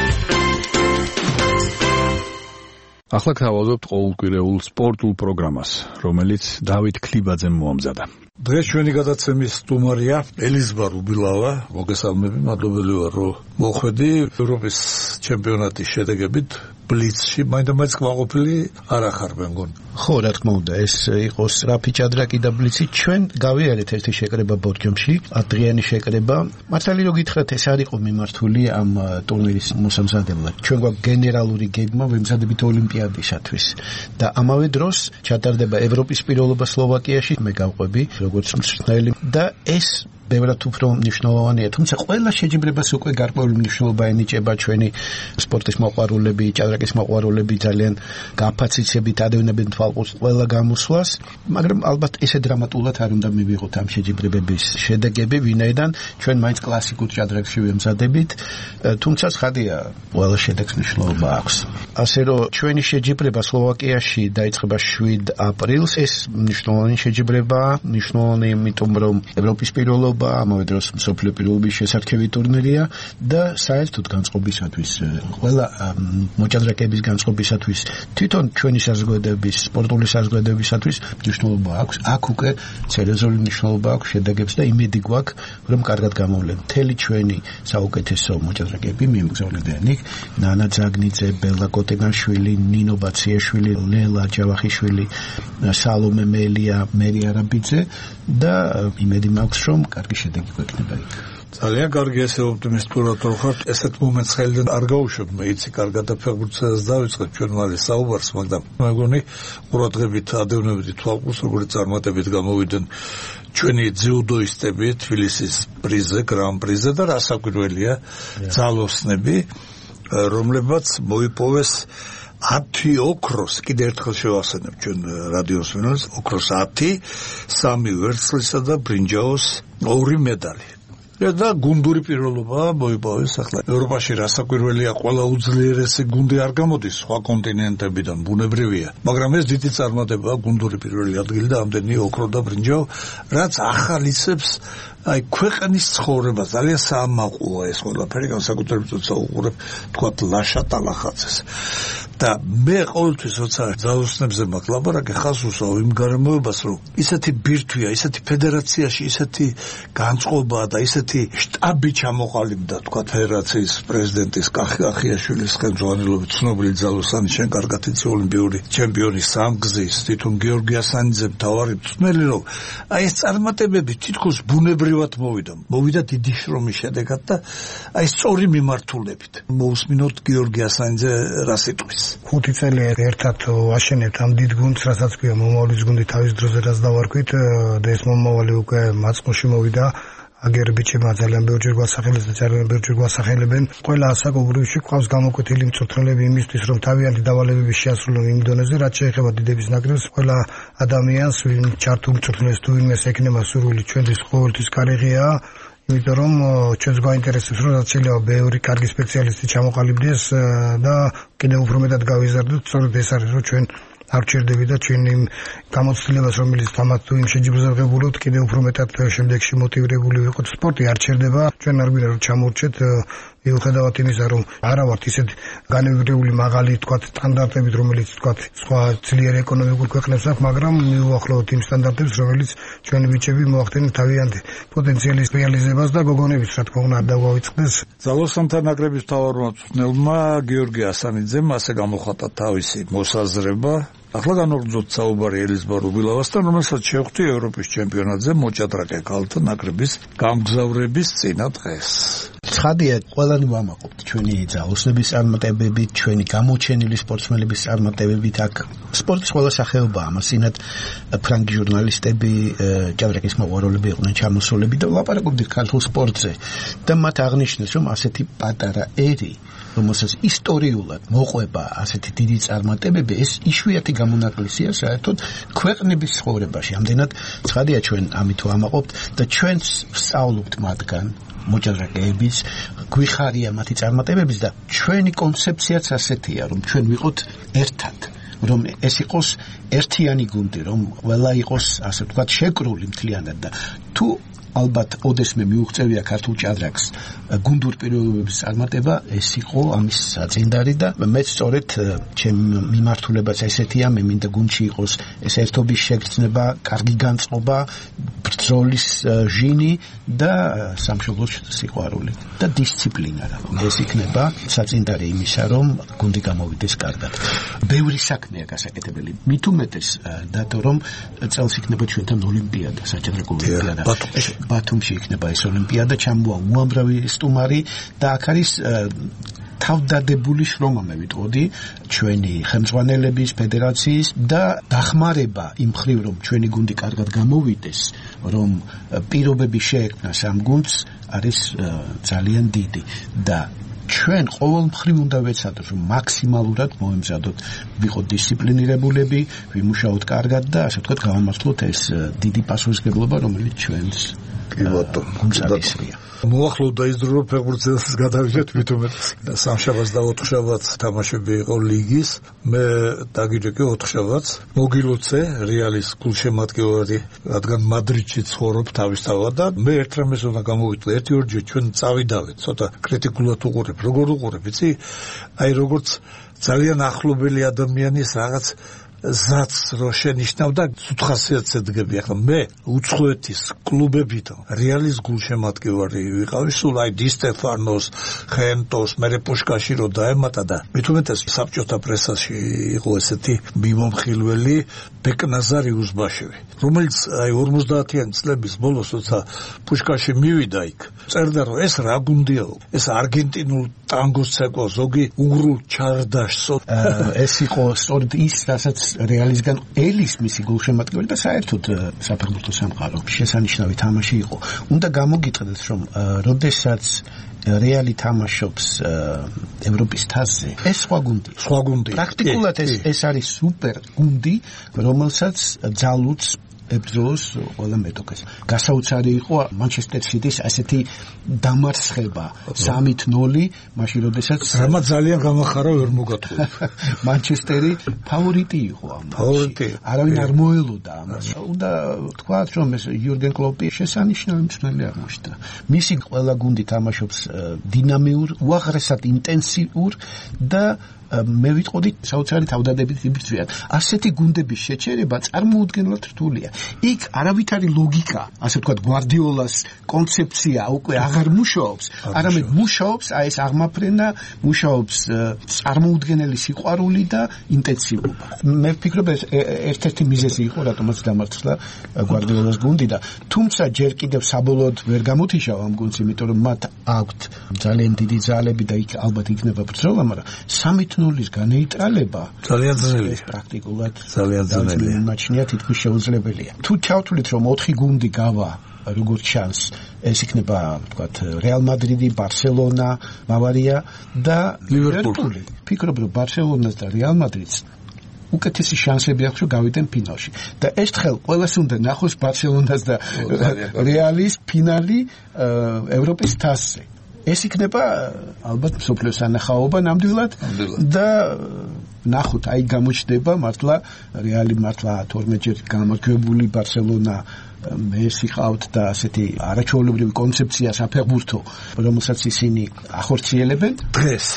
ახლა გავავზობთ ყოველკვირეულ სპორტულ პროგრამას, რომელიც დავით ქლიბაძემ მოამზადა. დღეს ჩვენი გადაცემის სტუმარია ელიზბა რუბილავა. მოგესალმები, მადლობელი ვარ, რომ მოხვედი ევროპის ჩემპიონატის შედეგებით ბლიცში. მაინც კმაყოფილი არ ახარ მე მგონი. ხო, რა თქმა უნდა, ეს იყო სწრაფი ჭადრაკი და ბლიცი. ჩვენ გავიარეთ ერთი შეკრება ბორჯომში, ადრიანი შეკრება. მართალი რომ გითხრათ, ეს არ იყო მიმართული ამ ტურნირის მოსამზადებლად. ჩვენ გვაქვს გენერალური გეგმა ვემზადებით ოლიმპიადისათვის და ამავე დროს ჩატარდება ევროპის პირველობა სლოვაკიაში. მე გავყვები როგორც მსმენელი და ეს ბევრად უფრო მნიშვნელოვანია, თუმცა ყველა შეჯიბრებას უკვე გარკვეული მნიშვნელობა ენიჭება ჩვენი სპორტის მოყვარულები, ჭადრაკის მოყვარულები ძალიან გაფაციცებით ადევნებენ თვალყურს ყველა გამოსვლას, მაგრამ ალბათ ესე დრამატულად არ უნდა მივიღოთ ამ შეჯიბრებების შედეგები, ვინაიდან ჩვენ მაინც კლასიკურ ჭადრაკში ვემზადებით, თუმცა ცხადია, ყველა შედეგს მნიშვნელობა აქვს. ასე რომ ჩვენი შეჯიბრება სლოვაკიაში დაიწყება 7 აპრილს, ეს მნიშვნელოვანი შეჯიბრებაა, მნიშვნელოვანი იმიტომ რომ ევროპის პირველობა ამავე დროს მსოფლიო პირველობის შესარჩევი ტურნირია და საერთოდ განწყობისათვის, ყველა მოჭადრაკეების განწყობისათვის, თვითონ ჩვენი საზოგადოების, სპორტული საზოგადოებისათვის მნიშვნელობა აქვს. აქ უკვე სერიოზული მნიშვნელობა აქვს შედეგებს და იმედი გვაქვს, რომ კარგად გამოვლენ. მთელი ჩვენი საუკეთესო მოჭადრაკეები მიემგზავრებიან იქ. ნანა ძაგნიძე, ბელა კოტეგანშვილი, ნინო ბაციაშვილი, ლელა ჯავახიშვილი, სალომე მელია, მერი არაბიძე და იმედი მაქვს, რომ კარგი შედეგი გვექნება იქ. ძალიან კარგი, ესე ოპტიმისტურად ვხართ. ესეთ მომენტს ხელიდან არ გაუშვებ, მე იცი კარგად და ფეხბურთსაც დავიწყებ ჩვენ მალე საუბარს, მაგრამ მეგონი ყურადღებით ადევნებდი თვალყურს, როგორც წარმატებით გამოვიდნენ ჩვენი ძიუდოისტები თბილისის პრიზზე, გრან პრიზზე და რასაკვირველია ძალოსნები, რომლებაც მოიპოვეს 10 ოქროს, კიდე ერთხელ შევახსენებ ჩვენ რადიოს ვინოს, ოქროს 10, 3 ვერცხლისა და ბრინჯაოს 2 медали. და გუნდური პირველობა მოიპოვეს. ახლა ევროპაში რასაკვირველია, ყველა უძლიერესი გუნდი არ გამოდის სხვა კონტინენტებიდან, ბუნებრივია, მაგრამ ეს დიდი წარმატებაა, გუნდური პირველი ადგილი და ამდენი ოქრო და ბრინჯაო, რაც ახალისებს აი ქვეყნის ცხოვრება. ძალიან საამაყოა ეს ყველაფერი, განსაკუთრებით როცა უყურებ თქვათ ლაშატა ლახაცეს. და მე ყოველთვის როცა ძალოსნებზე მაქვს ლაპარაკი, ხას უსვავ იმ გარემოებას, რომ ისეთი ბირთვია, ისეთი ფედერაციაში, ისეთი განწყობაა და ისეთი შტაბი ჩამოყალიბდა, თქვათ ფედერაციის პრეზიდენტის კახიაშვილის ხელმძღვანელობით, ცნობილი ძალოსანი, შენ კარგად იცი, ოლიმპიური ჩემპიონი სამგზის, თვითონ გიორგი ასანიძე მთავარი მწვრთნელი, რომ აი ეს წარმატებები თითქოს ბუნებრივად მოვიდა დიდი შრომის შედეგად და აი სწორი მიმართულებით. მოусმინოთ გიორგი ასანიძე რას იტყვის. 5 წელი ერთად ვაშენებთ ამ დიდ გუნდს, რასაც ქვია მომავლის გუნდი თავის დროზე რაც დავარქვით და ეს მომავალი უკვე მაწყოში მოვიდა. აგერბიჩებმა ძალიან ბევრჯერ გვასახელეს და ძალიან ბევრჯერ გვასახელებენ. ყველა საკონკურსში ყავს გამოკვეთილი მწვრთნელები იმისთვის, რომ თავიანთი დავალებები შეასრულონ იმ დონეზე, რაც შეეხება დიდების ნაკრებს. ყველა ადამიანს, ვინ ჩართულ მწვრთნელს თუ ვინმეს ექნება სურვილი ჩვენთვის ყოველთვის კარიღია. იმიტომ რომ ჩვენს გვაინტერესებს, რომ რაც შეიძლება ბევრი კარგი სპეციალისტი ჩამოყალიბდეს და კიდევ უფრო მეტად გავიზარდოთ. სწორედ ეს არის, რომ ჩვენ არ ვჭირდებით და ჩვენ იმ გამოცდილებას, რომელიც თამათ თუ იმ შეჯიბრზე ღებულობთ, კიდევ უფრო მეტად შემდეგში მოტივირებული ვიყოთ. სპორტი არ ჩერდება, ჩვენ არ გვინდა რომ ჩამორჩეთ მიუხედავად იმისა, რომ არა ვართ ისეთ განევირებული მაღალი თქვათ სტანდარტებით, რომელიც თქვათ სხვა ძლიერ ეკონომიკურ ქვეყნებს აქვს, მაგრამ მიუახლოვთ იმ სტანდარტებს, რომელიც ჩვენი ბიჭები მოახდენენ თავიანთი პოტენციალის რეალიზებას და გოგონების, რა თქმა უნდა, არ დაგვაიწყდეს. ძალოსანთა ნაკრების მთავარმა მწვრთნელმა გიორგი ასანიძემ ასე გამოხატა თავისი მოსაზრება. ახლა განვაგრძოთ საუბარი ელიზბარ უბილავასთან, რომელსაც შევხვდი ევროპის ჩემპიონატზე მოჭადრაკე ქალთა ნაკრების გამგზავრების წინა დღეს. ცხადია, ყველანი ვამაყობთ ჩვენი ძალოსნების წარმატებებით, ჩვენი გამოჩენილი სპორტსმენების წარმატებებით. აქ სპორტის ყველა სახეობა, ამასინად ფრანგი ჟურნალისტები, ჭადრაკის მოყვარულები იყვნენ ჩამოსულები და ვლაპარაკობდით ქართულ სპორტზე და მათ აღნიშნეს, რომ ასეთი პატარა ერი, რომელსაც ისტორიულად მოყვება ასეთი დიდი წარმატებები, ეს იშვიათი გამონაკლისია საერთოდ ქვეყნების ცხოვრებაში. ამდენად ცხადია, ჩვენ ამით ვამაყობთ და ჩვენც ვსწავლობთ მათგან მოჭადრაკეების, გვიხარია მათი წარმატებების და ჩვენი კონცეფციაც ასეთია, რომ ჩვენ ვიყოთ ერთად, რომ ეს იყოს ერთიანი გუნდი, რომ ყველა იყოს ასე ვთქვათ შეკრული მთლიანად და თუ ალბათ ოდესმე მიუღწევია ქართულ ჭადრაკს გუნდურ პირობების წარმატება, ეს იყო ამის საწინდარი და მეც სწორედ ჩემ მიმართულებაც ესეთია, მე მინდა გუნდში იყოს ეს ერთობის შეგრძნება, კარგი განწყობა, ბრძოლის ჟინი და სამშობლოს სიყვარული და დისციპლინა. ეს იქნება საწინდარი იმისა, რომ გუნდი გამოვიდეს კარგად. ბევრი საქმეა გასაკეთებელი. მით უმეტეს დათო, რომ წელს იქნება ჩვენთან ოლიმპიადა, საჭადრაკო ოლიმპიადა. ბათუმში იქნება ეს ოლიმპიადა, ჩამოვა უამრავი სტუმარი და აქ არის თავდადებული შრომა, მე ვიტყოდი, ჩვენი ხელმძღვანელების, ფედერაციის და დახმარება იმ მხრივ, რომ ჩვენი გუნდი კარგად გამოვიდეს, რომ პირობები შეექმნას ამ გუნდს, არის ძალიან დიდი და ჩვენ ყოველ მხრივ უნდა ვეცადოთ, რომ მაქსიმალურად მოემზადოთ, ვიყოთ დისციპლინირებულები, ვიმუშაოთ კარგად და ასე ვთქვათ, გავამართლოთ ეს დიდი პასუხისმგებლობა, რომელიც ჩვენს გუნდსა. მოახლოვდა ის დრო, რომ ფეხბურთელს გადავიდეთ მithumetes. სამშაბათს და ოთხშაბათს თამაშები იყო ლიგის. მე დაგიჯექე ოთხშაბათს. მოგილოცე რეალის გულშემატკივარი, რადგან მადრიდში ცხოვრობ თავისთავად და მე ერთ რამეს უნდა გამოვიტყვი. ერთი-ორჯერ ჩვენ წავიდავით, ცოტა კრიტიკულად უყურებ. როგორ უყურებ, იცი? აი როგორც ძალიან ახლობელი ადამიანის რაღაც ზაც რო შენიშნავ და უთხასიათს ედგები. ახლა მე უცხოეთის კლუბებიდან რეალის გულშემატკივარი ვიყავი, სულ აი დი სტეფანოს, ხენტოს, მერე პუშკაში რო დაემატა და მithumetes საბჭოთა პრესაში იყო ესეთი მიმომხილველი ბეკნაზარი უზბაშევი, რომელიც აი 50-იანი წლების ბოლოს როცა პუშკაში მივიდა იქ, წერდა რომ ეს რა გუნდია, ეს არგენტინულ ტანგოს ცეკვა, ზოგი უნგრულ ჩარდაშს. ეს იყო სწორედ ის, რასაც რეალისგან ელის მისი გულშემატკივარი და საერთოდ საფეხბურთო სამყარო შესანიშნავი თამაში იყო. უნდა გამოგიტყდეთ, რომ როდესაც რეალი თამაშობს ევროპის თასზე, ეს სხვა გუნდი. პრაქტიკულად ეს არის სუპერ გუნდი, რომელსაც ძალუც ებრძოლოს ყველა მეტოქეს. გასაოცარი იყო მანჩესტერ სიტის ასეთი დამარცხება 3-0, მაშინ როდესაც რამა ძალიან გამახარა ვერ მოგატყუა. მანჩესტერი ფავორიტი იყო ამ მატჩში. არავინ არ მოელოდა ამას. უნდა ვთქვათ, რომ ეს იურგენ კლოპი შესანიშნავი მწვრთნელი აღმოჩნდა. მისი ყველა გუნდი თამაშობს დინამიურ, უაღრესად ინტენსიურ და მე ვიტყოდი საოცარი თავდადებით იბრძვიან. ასეთი გუნდების შეჩერება წარმოუდგენლად რთულია. იქ არავითარი ლოგიკა, ასე ვთქვათ, გვარდიოლას კონცეფცია უკვე აღარ მუშაობს, არამედ მუშაობს აი ეს აღმაფრენა, მუშაობს წარმოუდგენელი სიყვარული და ინტენსივობა. მე ვფიქრობ ეს ერთ-ერთი მიზეზი იყო, რატომაც დამარცხდა გვარდიოლას გუნდი და თუმცა ჯერ კიდევ საბოლოოდ ვერ გამოთიშავა ამ გუნდს, იმიტომ რომ მათ აქვთ ძალიან დიდი ძალები და იქ ალბათ იქნება ბრძოლა, მაგრამ 3-0-ის განეიტრალება ძალიან ძნელია. პრაქტიკულად ძალიან ძნელია. მაჩნია თითქმის შეუძლებელია. თუ ჩავთვლით რომ 4 გუნდი გავა როგორც შანს ეს იქნება თქვათ რეალ მადრიდი, ბარსელონა, ბავარია და ლივერპული. ფიქრობ რომ ბარსელონას და რეალ მადრიდს უკეთესი შანსები აქვს რომ გავიდნენ ფინალში და ერთხელ ყველას უნდა ნახოს ბარსელონას და რეალის ფინალი ევროპის თასზე. ეს იქნება ალბათ მსოფლიოს ანახაობა ნამდვილად და ნახოთ აი გამოჩნდება მართლა რეალი მართლა 12 ჯერ გამარჯვებული ბარსელონა მე სიყავთ და ასეთი არაჩვეულებრივი კონცეფცია საფეხბურთო რომელსაც ისინი ახორციელებენ დღეს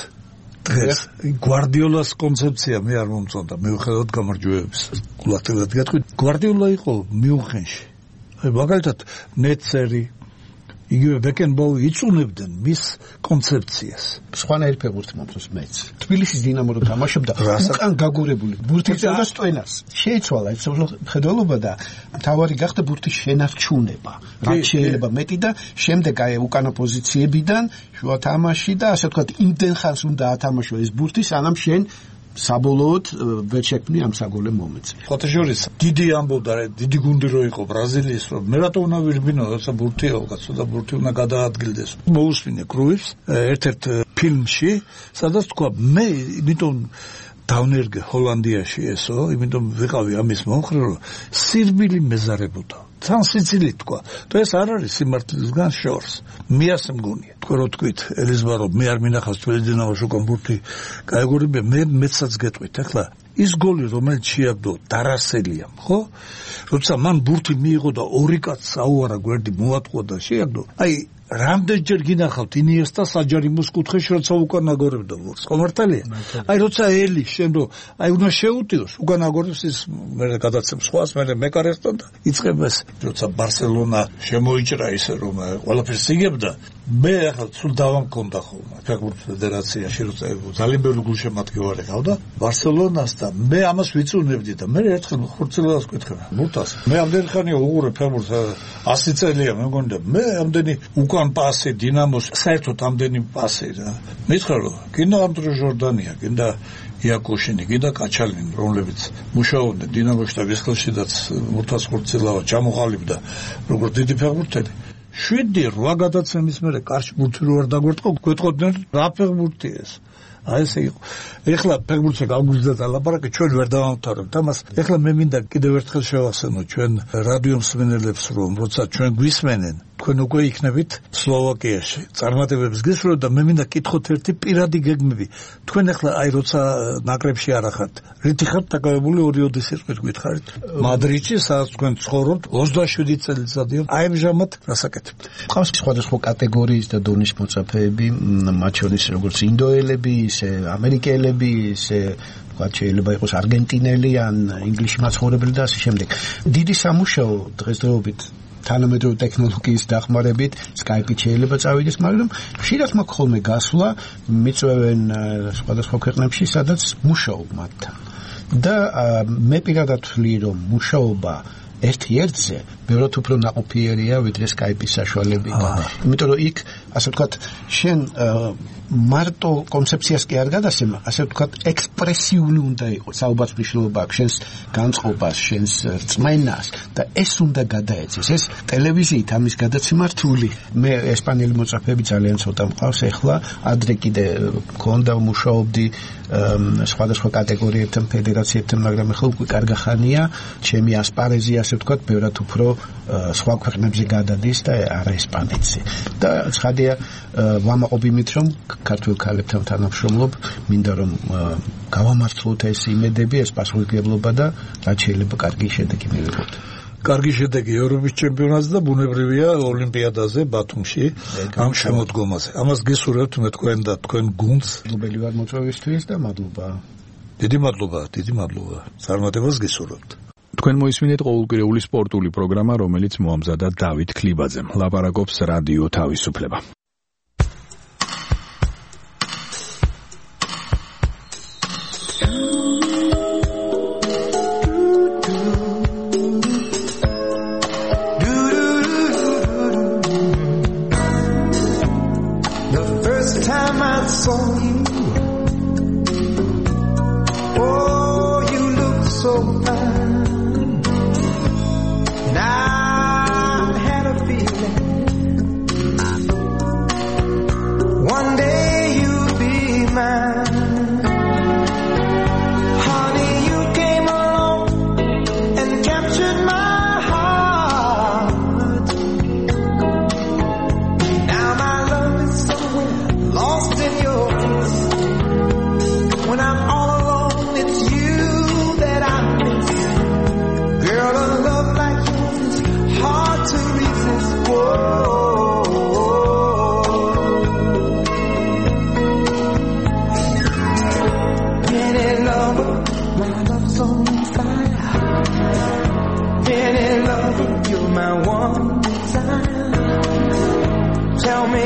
გვარდიოლას კონცეფცია მე არ მომწონდა მიუხედავად გამარჯვებების გულათელად გეტყვით გვარდიოლა იყო მიუნხენში აი მაგალითად ნეცერი იგივე ბეკენბაუი იწუნებდნენ მის კონცეფციას. სხვანაირი ფეხბურთი მომწონს მეც. თბილისის დინამო რო თამაშობდა, უკან გაგურებული ბურთის და სტვენას. შეიცვალა ეს ხედველობა და თავარი გახდა ბურთის შენარჩუნება. რაც შეიძლება მეტი და შემდეგ აი უკანა პოზიციებიდან შუა თამაში და ასე ვთქვათ იმდენ ხანს უნდა ათამაშო ეს ბურთი, სანამ შენ საბოლოოდ ვერ შექმნი ამ საგოლე მომენტს. ფოტოჟურის დიდი ამბობდა, დიდი გუნდი რო იყო ბრაზილიის, რომ მე რატო უნდა ვირბინო, როცა ბურთია უკაცო და ბურთი უნდა გადაადგილდეს. მოусმინე კრუიფს ერთ-ერთ ფილმში, სადაც თქვა მე იმიტომ დავნერგე ჰოლანდიაში ესო, იმიტომ ვიყავი ამის მომხრე, რომ სირბილი მეზარებოდა. თან სიცილით თქვა. და ეს არ არის სიმართლისგან შორს. მე ასე მგონია. თქვენ რო თქვით ელიზბარო მე არ მინახავს თბილისის დინამოში უკან ბურთი გაიგორებია მე მეცაც გეტყვით. ახლა ის გოლი რომელიც შეაგდო დარასელიამ, ხო? როცა მან ბურთი მიიღო და ორი კაცს აუარა გვერდი მოატყუა და შეაგდო. აი რამდენჯერ გინახავთ ინიესტა საჯარიმოს კუთხეში როცა უკან აგორებდა ბურთს. ხო მართალია? აი როცა ელი შენ რო აი უნდა შეუტიოს უკან აგორებს ის მე გადაცემს სხვას მე მეკარესთან და იწყება ეს როცა ბარსელონა შემოიჭრა ისე რომ ყველაფერს იგებდა მე ახლა სულ დავამქონდა ხოლმე ფეხბურთ ფედერაციაში როცა ძალიან ბევრი გულშემატკივარი ყავდა ბარსელონას და მე ამას ვიწუნებდი და მე ერთხელ ხურცელას ვკითხები ბურთას მე ამდენი ხანია უყურე ფეხბურთს 100 წელია მე მგონი და მე ამდენი უკან პასი დინამოს საერთოდ ამდენი პასი რა მითხრა რომ გინდა ანდრო ჟორდანია გინდა იაკოშინი გინდა კაჩალინი რომლებიც მუშაობდნენ დინამოში და ვისხლშიდაც მურთას ხურცელავა ჩამოყალიბდა როგორც დიდი ფეხბურთელი 7-8 გადაცემის მერე კარში ბურთი რო არ დაგვერტყო გვეტყოდნენ რა ფეხბურთია ეს აი ესე იყო ეხლა ფეხბურთზე გავგვიზრდა ლაპარაკი ჩვენ ვერ დავამთავრებთ ამას ეხლა მე მინდა კიდევ ერთხელ შევახსენო ჩვენ რადიო მსმენელებს რომ როცა ჩვენ გვისმენენ თქვენ უკვე იქნებით სლოვაკიაში წარმატებებს გისურვებთ და მე მინდა კითხოთ ერთი პირადი გეგმები თქვენ ეხლა აი როცა ნაკრებში არ ახართ რითი ხართ დაკავებული ორიოდის სიტყვით გითხარით მადრიდში სადაც თქვენ ცხოვრობთ 27 წელიწადია აი ამჟამად რასაკეთებთ ყავს სხვადასხვა კატეგორიის და დონის მოწაფეები მათ შორის როგორც ინდოელები ისე ამერიკელები ისე შეიძლება იყოს არგენტინელი ან ინგლისში მაცხოვრებელი და ასე შემდეგ დიდი სამუშაო დღესდღეობით თანამედროვე ტექნოლოგიის დახმარებით Skype-ით შეიძლება წავიდეს, მაგრამ ხშირად მაქვს ხოლმე გასვლა, მიწვევენ სხვადასხვა ქვეყნებში, სადაც მუშაობ მათთან. და მე პირადად ვთვლი, რომ მუშაობა ერთ-ერთზე ბევრად უფრო ნაყოფიერია ვიდრე Skype-ის საშუალებით. იმიტომ რომ იქ, ასე ვთქვათ, შენ მარტო კონცეფციას კი არ გადასცემ, ასე ვთქვათ, ექსპრესიული უნდა იყოს საუბარს მნიშვნელობა აქვს შენს განწყობას, შენს რწმენას და ეს უნდა გადაეცეს. ეს ტელევიზიით ამის გადაცემა რთული. მე ესპანელი მოწაფეები ძალიან ცოტა მყავს ეხლა, ადრე კიდე მქონდა მუშაობდი სხვადასხვა კატეგორიებთან, ფედერაციებთან, მაგრამ ეხლა უკვე კარგი ხანია, ჩემი ასპარეზი ასე ვთქვათ, ბევრად უფრო სხვა ქვეყნებზე გადადის და არა ესპანეთზე. და ცხადია ვამაყობ იმით, რომ ქართულ ქალებთან თანამშრომლობ, მინდა რომ გავამართლოთ ეს იმედები, ეს პასუხისმგებლობა და რაც შეიძლება კარგი შედეგი მივიღოთ. კარგი შედეგი ევროპის ჩემპიონატზე და ბუნებრივია ოლიმპიადაზე ბათუმში ამ შემოდგომაზე. ამას გესურვებთ მე თქვენ და თქვენ გუნდს. მადლობელი ვარ მოწვევისთვის და მადლობა. დიდი მადლობა. წარმატებას გესურვებთ. თქვენ მოისმინეთ ყოველკვირეული სპორტული პროგრამა, რომელიც მოამზადა დავით ქლიბაძემ. ლაპარაკობს რადიო თავისუფლება. So fine. Now I had a feeling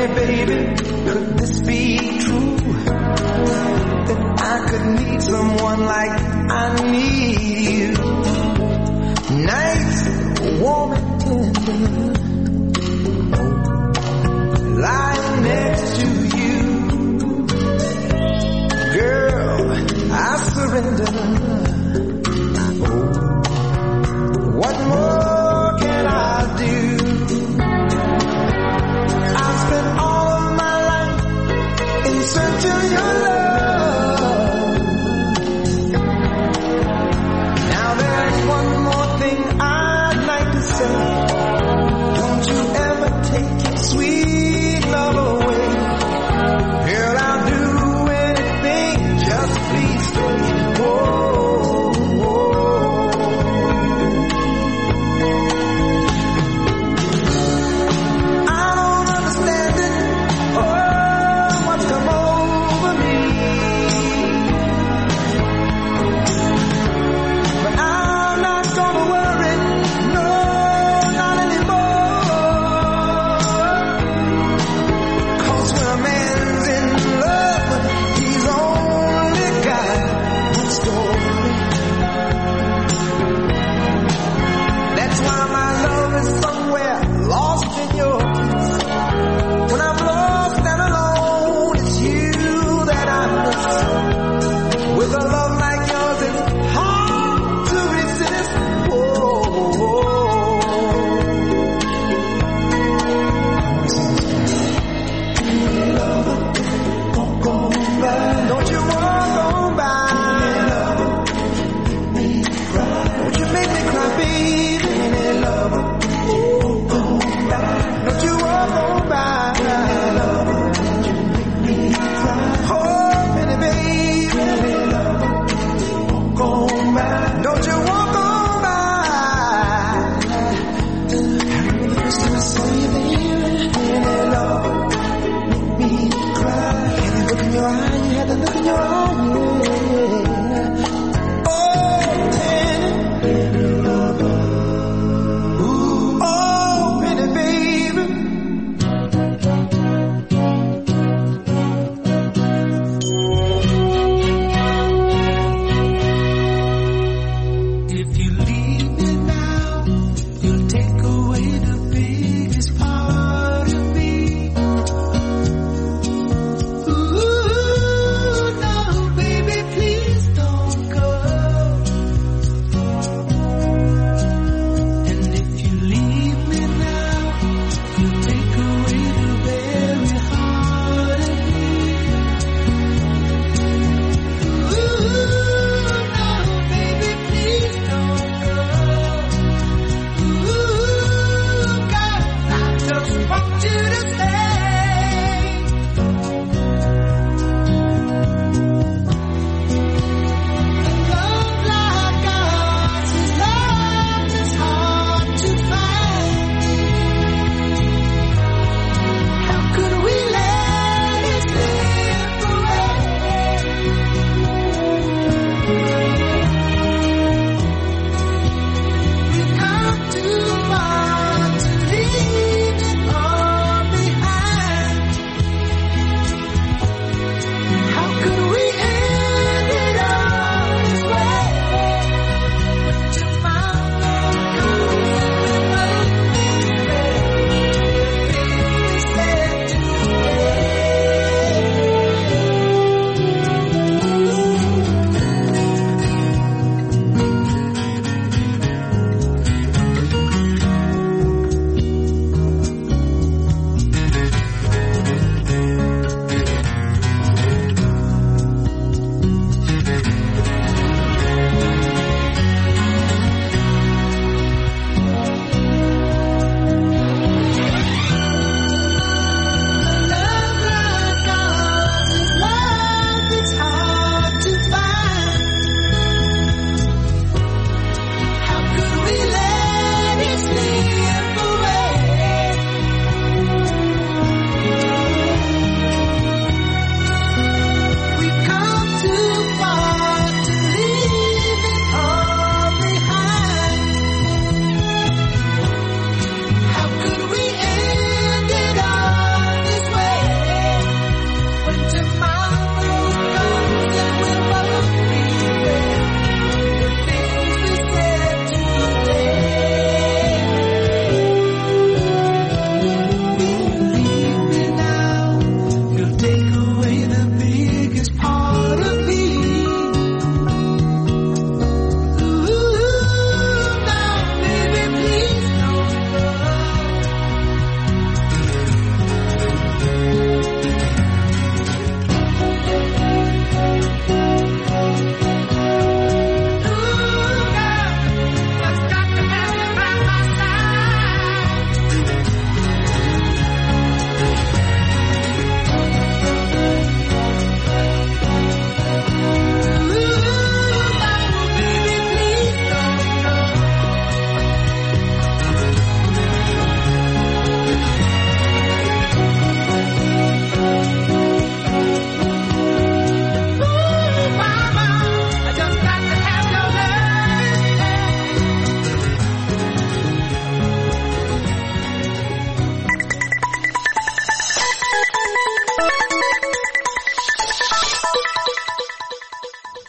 me, baby, could this be true? That I could need someone like I need you. Nice, warm and tender, lying next to you. Girl, I surrender. What more can I do? I've spent all of my life in search of your love. Now there's one more thing I'd like to say. Don't you ever take your sweet love away. Girl, I'll do anything, just please stay. Whoa.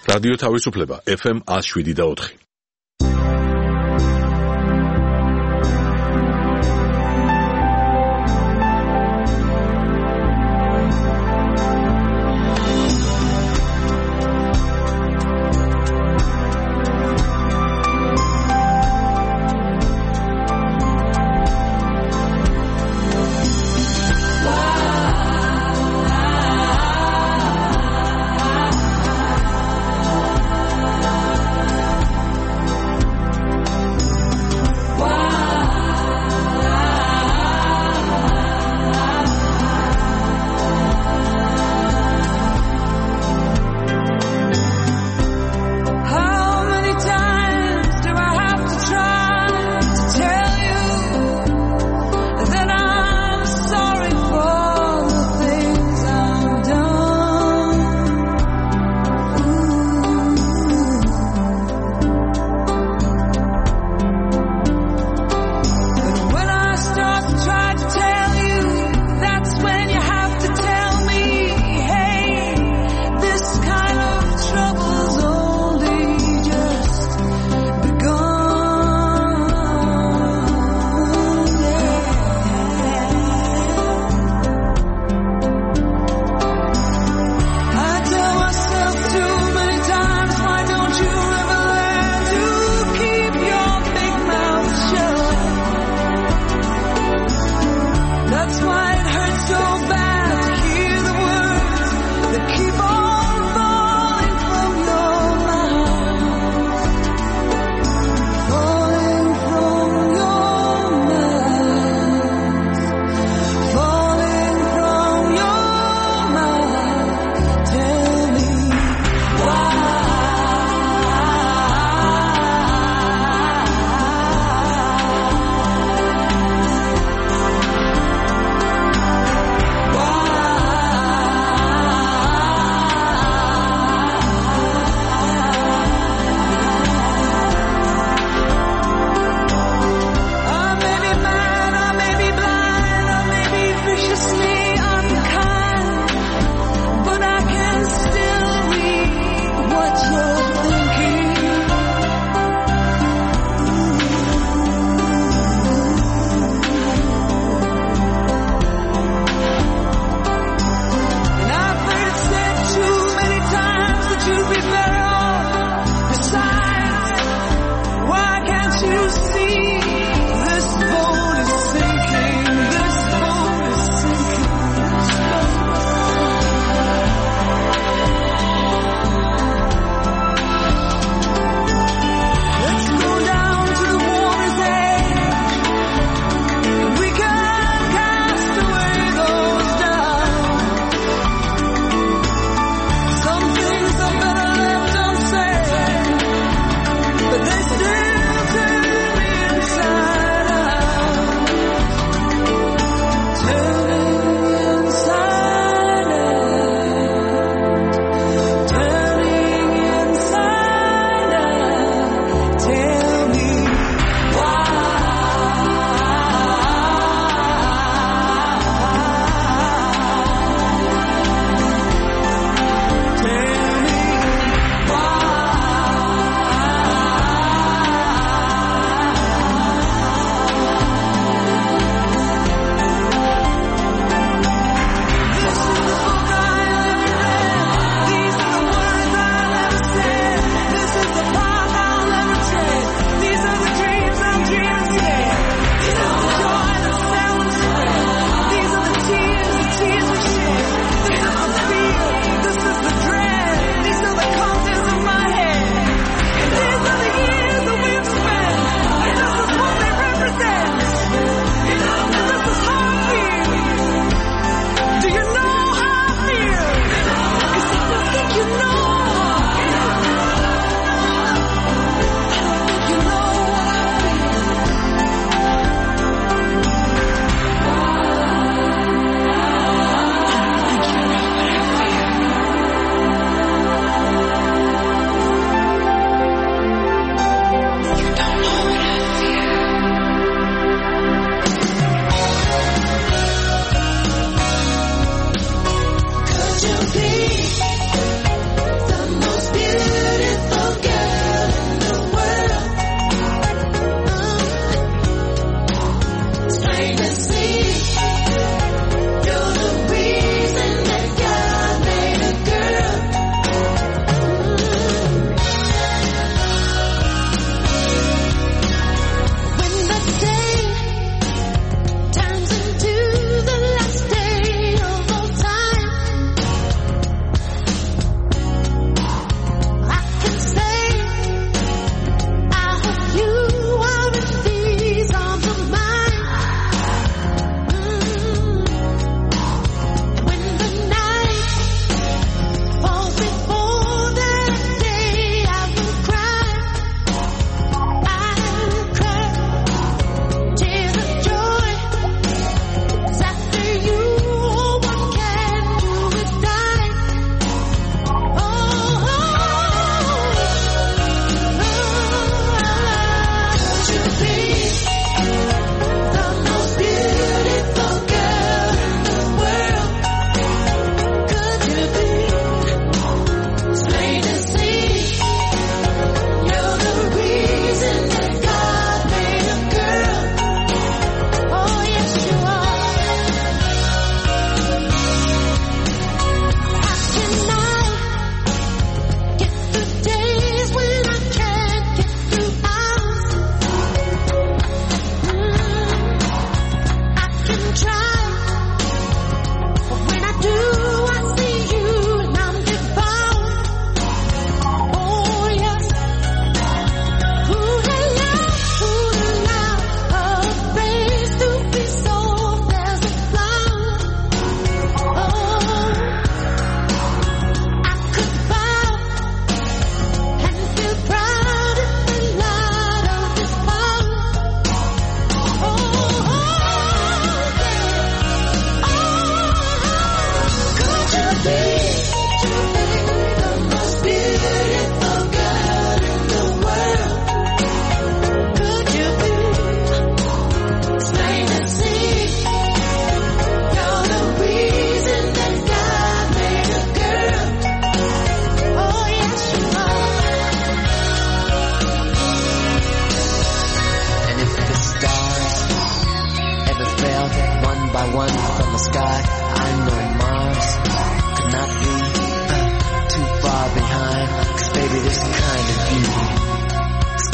რადიო თავისუფლება FM 107.4.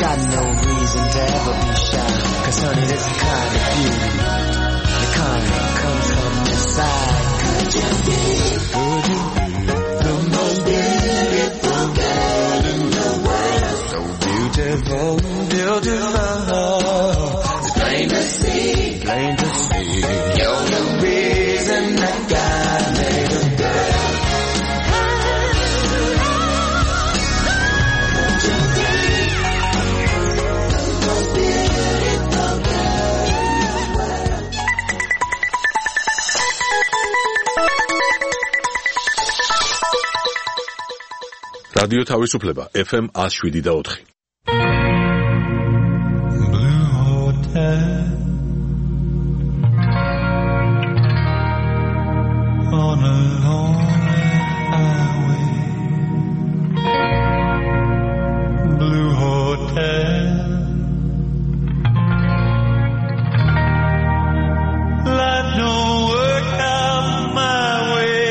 got no reason to ever be shy. Cause honey, this the kind of beauty, the kind that comes from inside. Could you be the most beautiful girl in the world? So beautiful, beautiful. It's plain to see, plain to see. You're the reason that God made a girl. რადიო თავისუფლება FM 107.4. Blue Hotel on a lonely highway. Blue Hotel. Life don't work out my way.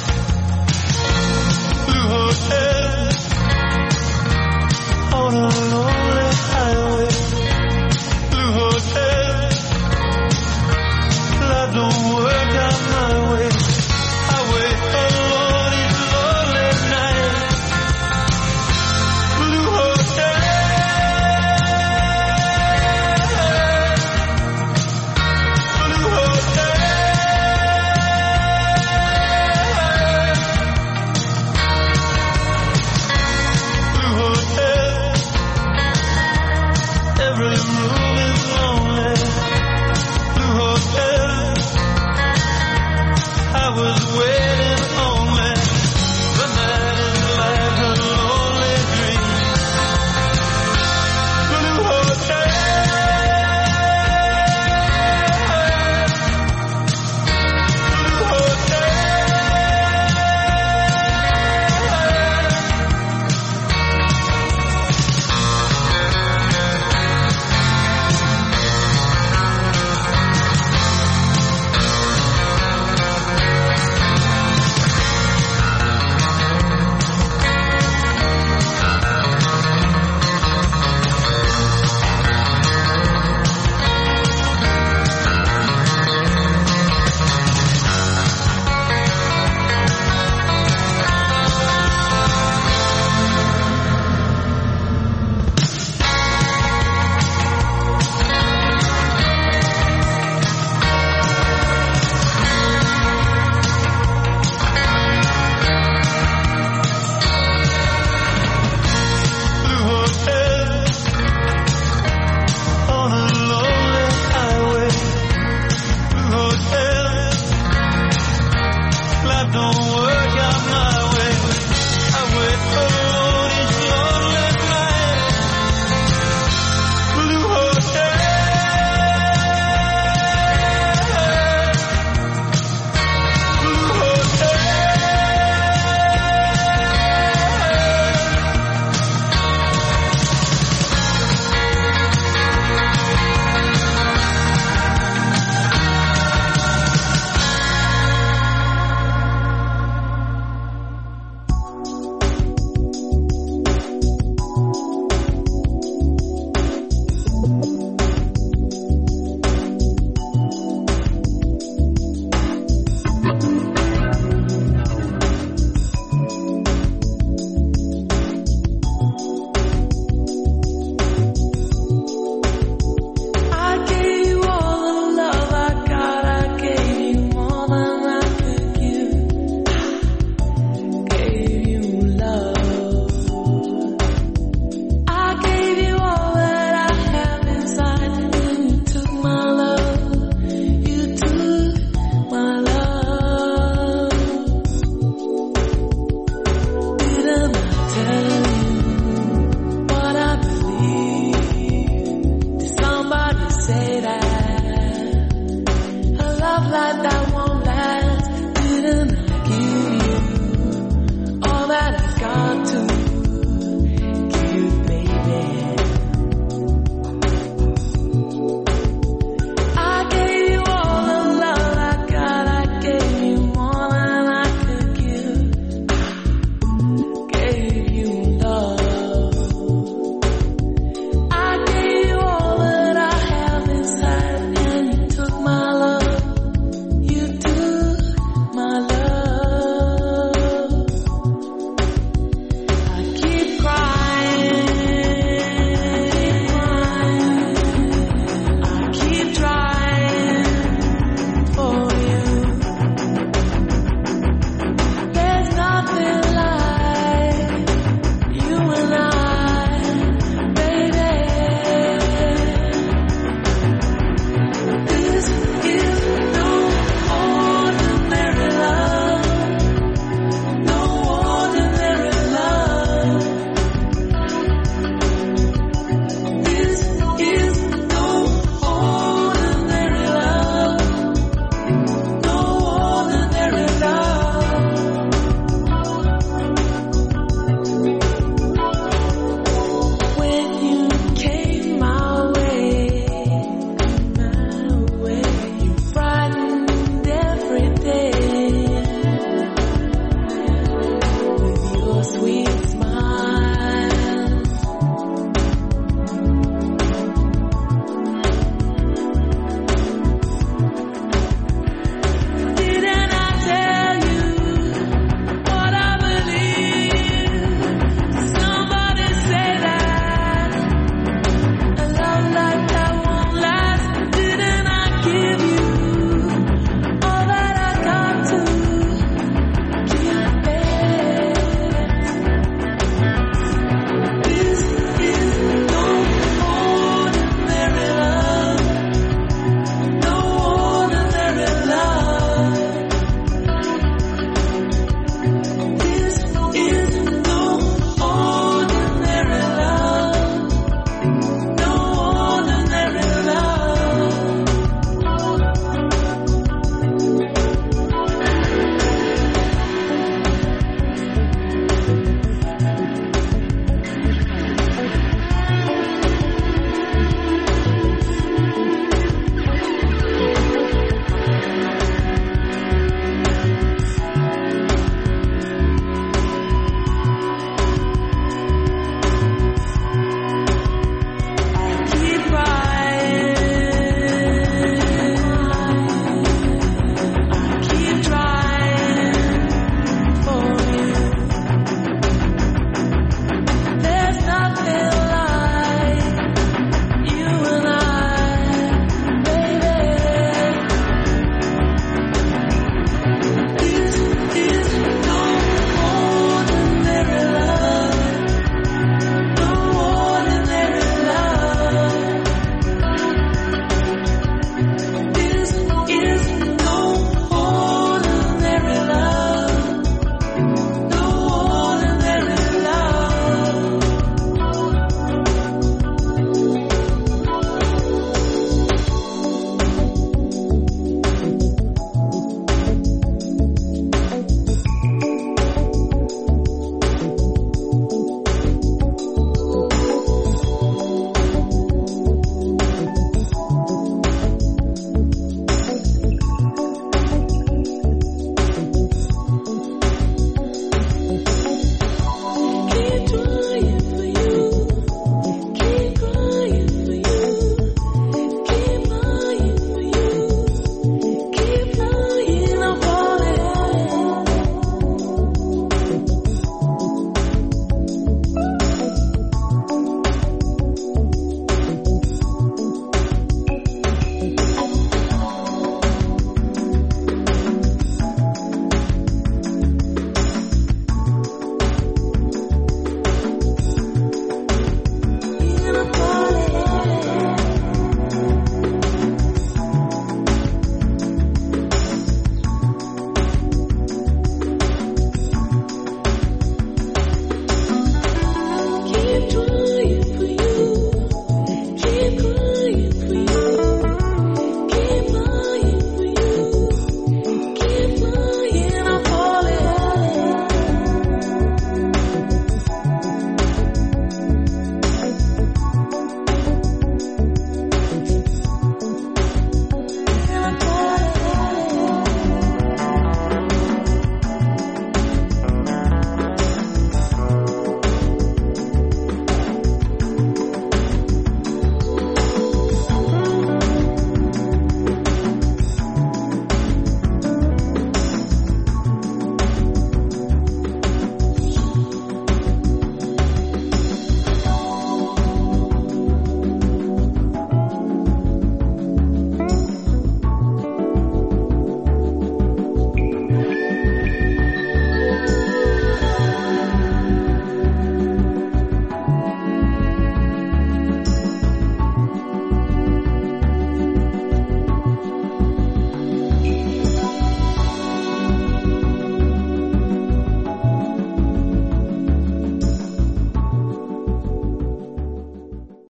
Blue Hotel on a